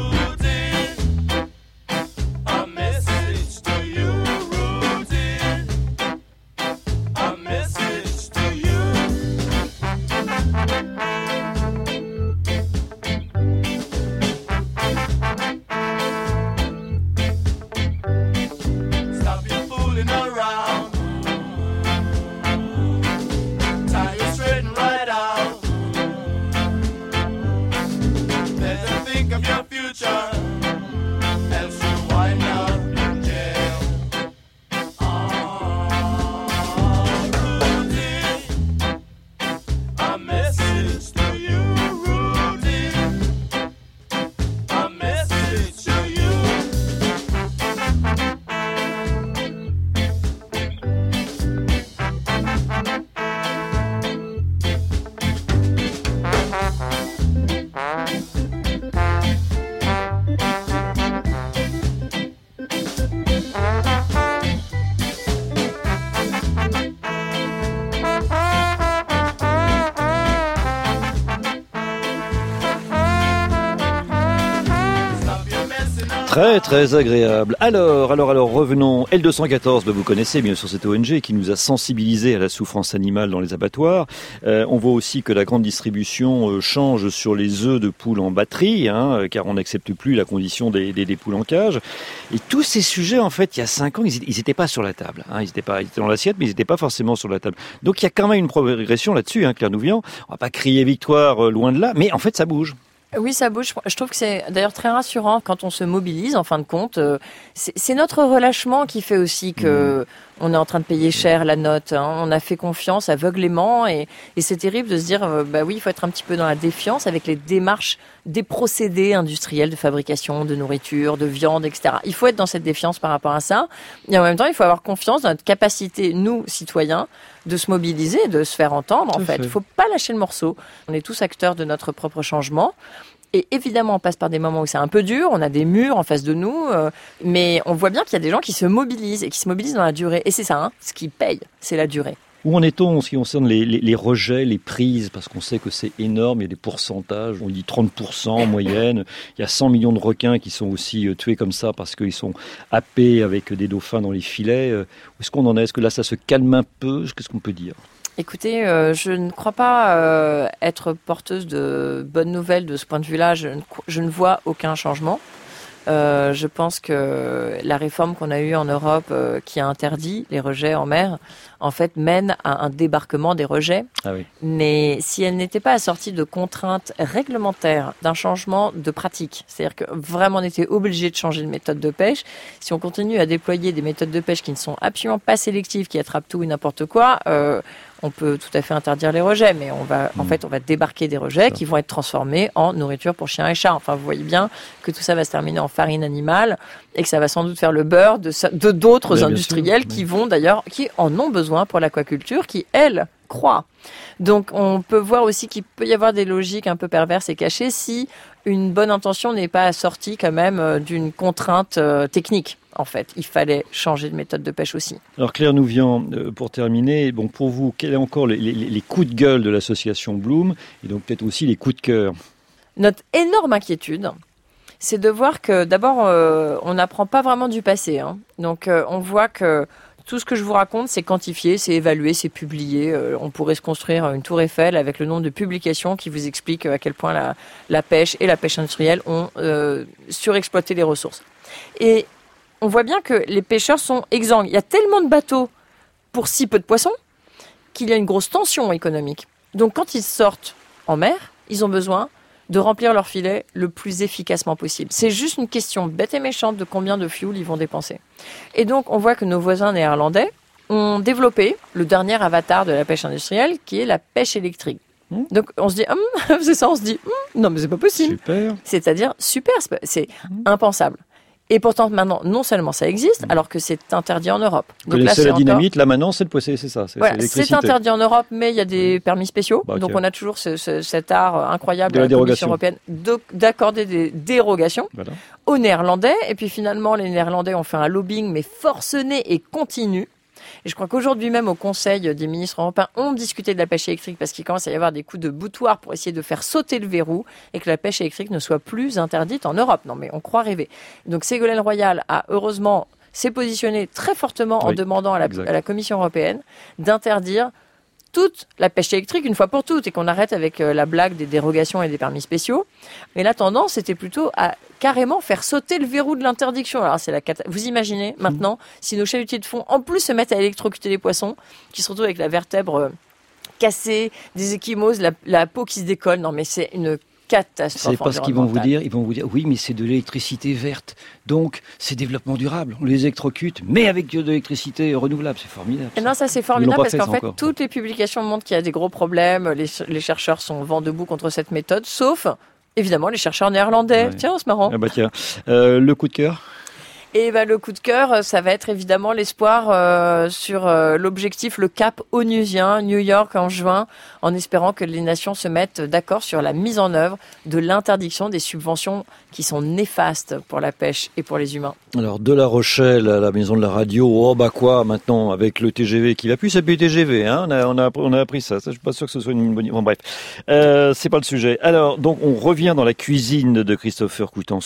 Très très agréable. Alors, alors, alors, revenons. L deux cent quatorze, bah, vous connaissez bien sûr cette O N G qui nous a sensibilisés à la souffrance animale dans les abattoirs. Euh, on voit aussi que la grande distribution euh, change sur les œufs de poules en batterie, hein, car on n'accepte plus la condition des, des, des poules en cage. Et tous ces sujets, en fait, il y a cinq ans, ils n'étaient pas sur la table. Hein, ils étaient pas, ils étaient dans l'assiette, mais ils n'étaient pas forcément sur la table. Donc il y a quand même une progression là-dessus, hein, Claire Nouvian. On va pas crier victoire euh, loin de là, mais en fait ça bouge. Oui, ça bouge. Je trouve que c'est d'ailleurs très rassurant quand on se mobilise, en fin de compte. C'est, c'est notre relâchement qui fait aussi que mmh. on est en train de payer cher la note. Hein. On a fait confiance aveuglément et, et c'est terrible de se dire, euh, bah oui, il faut être un petit peu dans la défiance avec les démarches des procédés industriels de fabrication de nourriture, de viande, et cetera. Il faut être dans cette défiance par rapport à ça. Et en même temps, il faut avoir confiance dans notre capacité, nous, citoyens, de se mobiliser, de se faire entendre, en fait. Il ne faut pas lâcher le morceau. On est tous acteurs de notre propre changement. Et évidemment, on passe par des moments où c'est un peu dur, on a des murs en face de nous, euh, mais on voit bien qu'il y a des gens qui se mobilisent et qui se mobilisent dans la durée. Et c'est ça, hein, ce qui paye, c'est la durée. Où en est-on en ce qui concerne les, les, les rejets, les prises? Parce qu'on sait que c'est énorme, il y a des pourcentages, on dit trente pour cent en moyenne. Il y a cent millions de requins qui sont aussi tués comme ça parce qu'ils sont happés avec des dauphins dans les filets. Où est-ce qu'on en est? Est-ce que là, ça se calme un peu? Qu'est-ce qu'on peut dire? Écoutez, euh, je ne crois pas euh, être porteuse de bonnes nouvelles de ce point de vue-là. Je ne, je ne vois aucun changement. Euh, je pense que la réforme qu'on a eue en Europe, euh, qui a interdit les rejets en mer, en fait, mène à un débarquement des rejets. Ah oui. Mais si elle n'était pas assortie de contraintes réglementaires, d'un changement de pratique, c'est-à-dire que vraiment on était obligé de changer de méthode de pêche, si on continue à déployer des méthodes de pêche qui ne sont absolument pas sélectives, qui attrapent tout et n'importe quoi, euh, on peut tout à fait interdire les rejets, mais on va, mmh. en fait, on va débarquer des rejets qui vont être transformés en nourriture pour chiens et chats. Enfin, vous voyez bien que tout ça va se terminer en farine animale et que ça va sans doute faire le beurre de, de d'autres bien industriels bien sûr, qui oui. vont d'ailleurs, qui en ont besoin pour l'aquaculture, qui, elles, croient. Donc, on peut voir aussi qu'il peut y avoir des logiques un peu perverses et cachées si une bonne intention n'est pas assortie quand même d'une contrainte euh, technique. En fait, il fallait changer de méthode de pêche aussi. Alors Claire Nouvian, pour terminer, bon pour vous, quels sont encore les, les, les coups de gueule de l'association Bloom et donc peut-être aussi les coups de cœur? Notre énorme inquiétude, c'est de voir que d'abord, euh, on n'apprend pas vraiment du passé. Hein. Donc euh, on voit que tout ce que je vous raconte, c'est quantifié, c'est évalué, c'est publié. Euh, on pourrait se construire une tour Eiffel avec le nombre de publications qui vous expliquent à quel point la, la pêche et la pêche industrielle ont euh, surexploité les ressources. Et on voit bien que les pêcheurs sont exsangues. Il y a tellement de bateaux pour si peu de poissons qu'il y a une grosse tension économique. Donc quand ils sortent en mer, ils ont besoin de remplir leur filet le plus efficacement possible. C'est juste une question bête et méchante de combien de fuel ils vont dépenser. Et donc on voit que nos voisins néerlandais ont développé le dernier avatar de la pêche industrielle qui est la pêche électrique. Mmh. Donc on se dit, hum, c'est ça, on se dit, hum, non mais c'est pas possible. Super. C'est-à-dire, super, c'est, c'est mmh. impensable. Et pourtant, maintenant, non seulement ça existe, alors que c'est interdit en Europe. Donc là, c'est la dynamite, encore... là maintenant, c'est le poisson, c'est ça, c'est, voilà, c'est l'électricité. C'est interdit en Europe, mais il y a des permis spéciaux. Bah, okay. Donc on a toujours ce, ce, cet art incroyable de la, la Commission européenne de, d'accorder des dérogations voilà. aux Néerlandais. Et puis finalement, les Néerlandais ont fait un lobbying, mais forcené et continu. Et je crois qu'aujourd'hui même, au Conseil des ministres européens, on discutait de la pêche électrique parce qu'il commence à y avoir des coups de boutoir pour essayer de faire sauter le verrou et que la pêche électrique ne soit plus interdite en Europe. Non, mais on croit rêver. Donc Ségolène Royal a heureusement s'est positionné très fortement oui, en demandant à la, à la Commission européenne d'interdire toute la pêche électrique une fois pour toutes et qu'on arrête avec la blague des dérogations et des permis spéciaux. Mais la tendance, c'était plutôt à carrément faire sauter le verrou de l'interdiction. Alors, c'est la cata... Vous imaginez maintenant mmh. si nos chalutiers de fond, en plus, se mettent à électrocuter les poissons, qui se retrouvent avec la vertèbre cassée, des ecchymoses, la, la peau qui se décolle. Non, mais c'est une catastrophe. C'est pas ce qu'ils vont vous dire. Ils vont vous dire, oui, mais c'est de l'électricité verte. Donc, c'est développement durable. On les électrocute, mais avec de l'électricité renouvelable. C'est formidable. Et non, ça, c'est formidable parce fait, qu'en fait, encore. toutes les publications montrent qu'il y a des gros problèmes. Les, les chercheurs sont vent debout contre cette méthode, sauf, évidemment, les chercheurs néerlandais. Ouais. Tiens, c'est marrant. Ah bah tiens. Euh, le coup de cœur? Et ben, le coup de cœur, ça va être évidemment l'espoir euh, sur euh, l'objectif, le cap onusien, New York en juin, en espérant que les nations se mettent d'accord sur la mise en œuvre de l'interdiction des subventions qui sont néfastes pour la pêche et pour les humains. Alors, de La Rochelle à la maison de la radio, oh bah quoi maintenant, avec le T G V qui va plus s'appeler T G V, hein, on, a, on, a, on a appris ça, ça je suis pas sûr que ce soit une bonne... Bon bref, euh, c'est pas le sujet. Alors, donc on revient dans la cuisine de Christopher Coutenceau.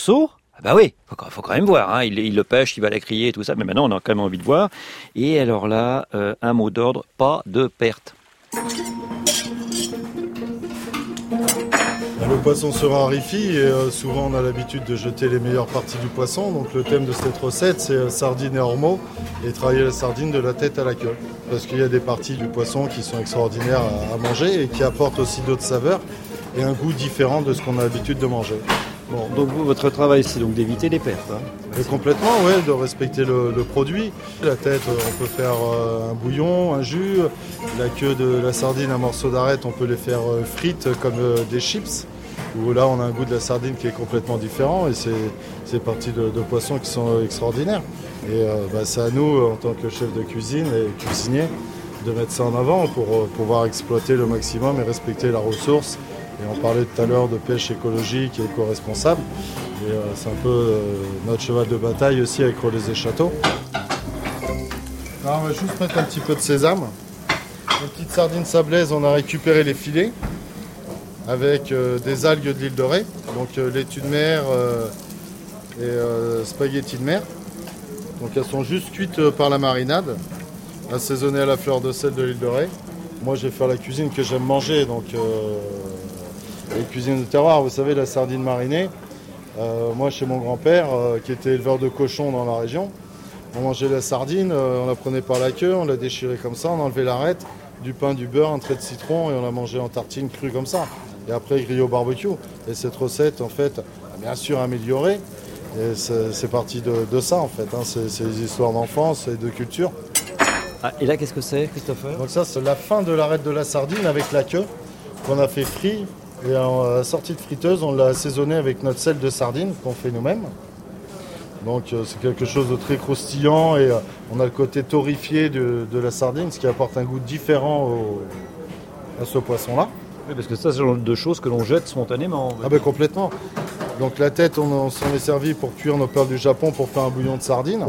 Bah oui, faut, faut quand même voir. Hein. Il, il le pêche, il va la crier et tout ça. Mais maintenant, on a quand même envie de voir. Et alors là, euh, un mot d'ordre, pas de perte. Le poisson se raréfie et euh, souvent on a l'habitude de jeter les meilleures parties du poisson. Donc le thème de cette recette, c'est euh, sardine et ormeaux et travailler la sardine de la tête à la queue. Parce qu'il y a des parties du poisson qui sont extraordinaires à, à manger et qui apportent aussi d'autres saveurs et un goût différent de ce qu'on a l'habitude de manger. Bon, donc vous, votre travail, c'est donc d'éviter les pertes. Hein. Et complètement, ouais, de respecter le, le produit. La tête, on peut faire euh, un bouillon, un jus. La queue de la sardine, un morceau d'arête, on peut les faire euh, frites comme euh, des chips. Où là, on a un goût de la sardine qui est complètement différent et c'est, c'est parties de, de poissons qui sont extraordinaires. Et euh, bah, c'est à nous, en tant que chef de cuisine et cuisinier, de mettre ça en avant pour euh, pouvoir exploiter le maximum et respecter la ressource. Et on parlait tout à l'heure de pêche écologique et éco-responsable. Et euh, c'est un peu euh, notre cheval de bataille aussi avec Relais et Châteaux. Alors, on va juste mettre un petit peu de sésame. Une petite sardine sablaise, on a récupéré les filets avec euh, des algues de l'île de Ré, donc euh, laitue de mer euh, et euh, spaghettis de mer. Donc elles sont juste cuites euh, par la marinade, assaisonnées à la fleur de sel de l'île de Ré. Moi, je vais faire la cuisine que j'aime manger, donc euh, la cuisine de terroir. Vous savez, la sardine marinée. Euh, moi, chez mon grand-père, euh, qui était éleveur de cochons dans la région, on mangeait la sardine, euh, on la prenait par la queue, on la déchirait comme ça, on enlevait l'arête, du pain, du beurre, un trait de citron et on la mangeait en tartine crue comme ça. Et après, grillée au barbecue. Et cette recette, en fait, a bien sûr amélioré. Et c'est, c'est parti de, de ça, en fait. Hein. C'est, c'est des histoires d'enfance et de culture. Ah, et là, qu'est-ce que c'est, Christopher ? Donc ça, c'est la fin de l'arête de la sardine avec la queue qu'on a fait frit. Et à la sortie de friteuse, on l'a assaisonné avec notre sel de sardine qu'on fait nous-mêmes. Donc euh, c'est quelque chose de très croustillant et euh, on a le côté torréfié de, de la sardine, ce qui apporte un goût différent au, à ce poisson-là. Oui, parce que ça, c'est le genre de choses que l'on jette spontanément. Ah ben complètement. Donc la tête, on, on s'en est servi pour cuire nos perles du Japon pour faire un bouillon de sardine.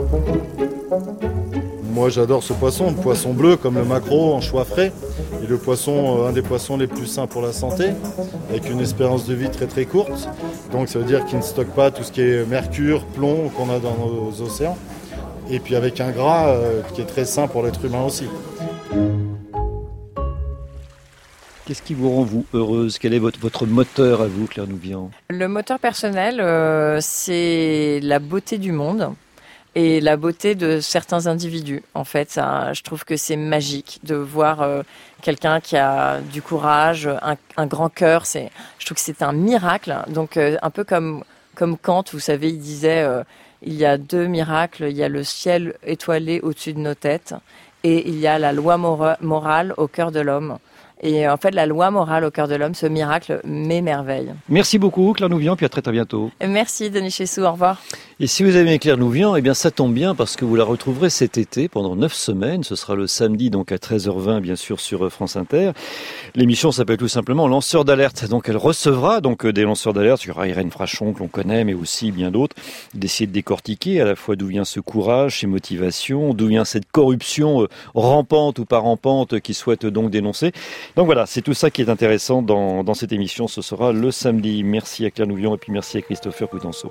Moi, j'adore ce poisson, le poisson bleu comme le maquereau en choix frais. Et le poisson, euh, un des poissons les plus sains pour la santé, avec une espérance de vie très très courte. Donc ça veut dire qu'il ne stocke pas tout ce qui est mercure, plomb qu'on a dans nos océans. Et puis avec un gras euh, qui est très sain pour l'être humain aussi. Qu'est-ce qui vous rend, vous, heureuse ? Quel est votre, votre moteur à vous, Claire Nouvian ? Le moteur personnel, euh, c'est la beauté du monde et la beauté de certains individus. En fait, ça, je trouve que c'est magique de voir euh, quelqu'un qui a du courage, un, un grand cœur. C'est, je trouve que c'est un miracle. Donc, euh, un peu comme, comme Kant, vous savez, il disait euh, il y a deux miracles. Il y a le ciel étoilé au-dessus de nos têtes et il y a la loi mora- morale au cœur de l'homme. Et en fait, la loi morale au cœur de l'homme, ce miracle m'émerveille. Merci beaucoup, Claire Nouvian, puis à très très bientôt. Merci, Denis Chessou, au revoir. Et si vous aimez Claire Nouvian, eh bien ça tombe bien parce que vous la retrouverez cet été pendant neuf semaines. Ce sera le samedi donc à treize heures vingt, bien sûr, sur France Inter. L'émission s'appelle tout simplement Lanceur d'alerte. Donc elle recevra donc des lanceurs d'alerte. Il y aura Irène Frachon que l'on connaît, mais aussi bien d'autres. D'essayer de décortiquer à la fois d'où vient ce courage, ces motivations, d'où vient cette corruption rampante ou pas rampante qui souhaite donc dénoncer. Donc voilà, c'est tout ça qui est intéressant dans, dans cette émission. Ce sera le samedi. Merci à Claire Nouvian et puis merci à Christopher Coutenceau.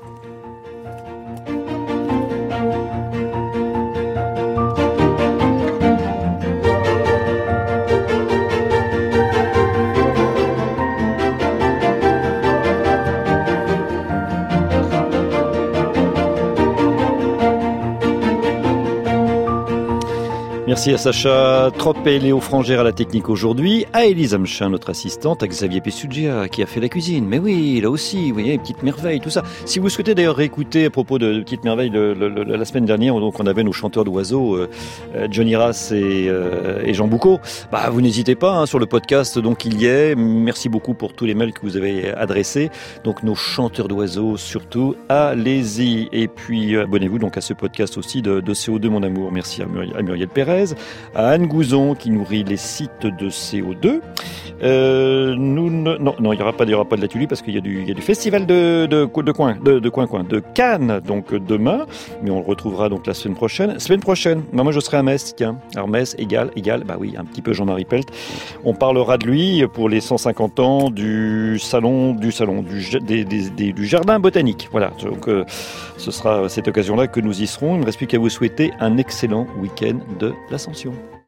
Merci à Sacha Tropp et Léo Frangère à la technique aujourd'hui, à Élise Amchin, notre assistante, à Xavier Pessugia qui a fait la cuisine. Mais oui, là aussi, vous voyez, Petite Merveille, tout ça. Si vous souhaitez d'ailleurs réécouter à propos de, de Petite Merveille, le, le, le, la semaine dernière, donc on avait nos chanteurs d'oiseaux, euh, Johnny Rass et, euh, et Jean Boucaud, bah, vous n'hésitez pas hein, sur le podcast, donc il y est. Merci beaucoup pour tous les mails que vous avez adressés. Donc nos chanteurs d'oiseaux, surtout, allez-y. Et puis abonnez-vous donc à ce podcast aussi de, de C O deux Mon Amour. Merci à Muriel, à Muriel Pérez. Genèse, à Anne Gouzon qui nourrit les sites de C O deux. Euh, nous ne, non, non, il n'y aura pas, il y aura pas de la tulipe parce qu'il y a du, il y a du festival de, de, de coin, de, de coin, coin, de Cannes, donc demain, mais on le retrouvera donc la semaine prochaine. Semaine prochaine, bah, moi je serai à Metz, tiens. Alors Metz, égal, égal, bah oui, un petit peu Jean-Marie Pelt. On parlera de lui pour les cent cinquante ans du salon, du salon, du, des, des, des, du jardin botanique. Voilà, donc euh, ce sera à cette occasion-là que nous y serons. Il ne me reste plus qu'à vous souhaiter un excellent week-end de l'Ascension.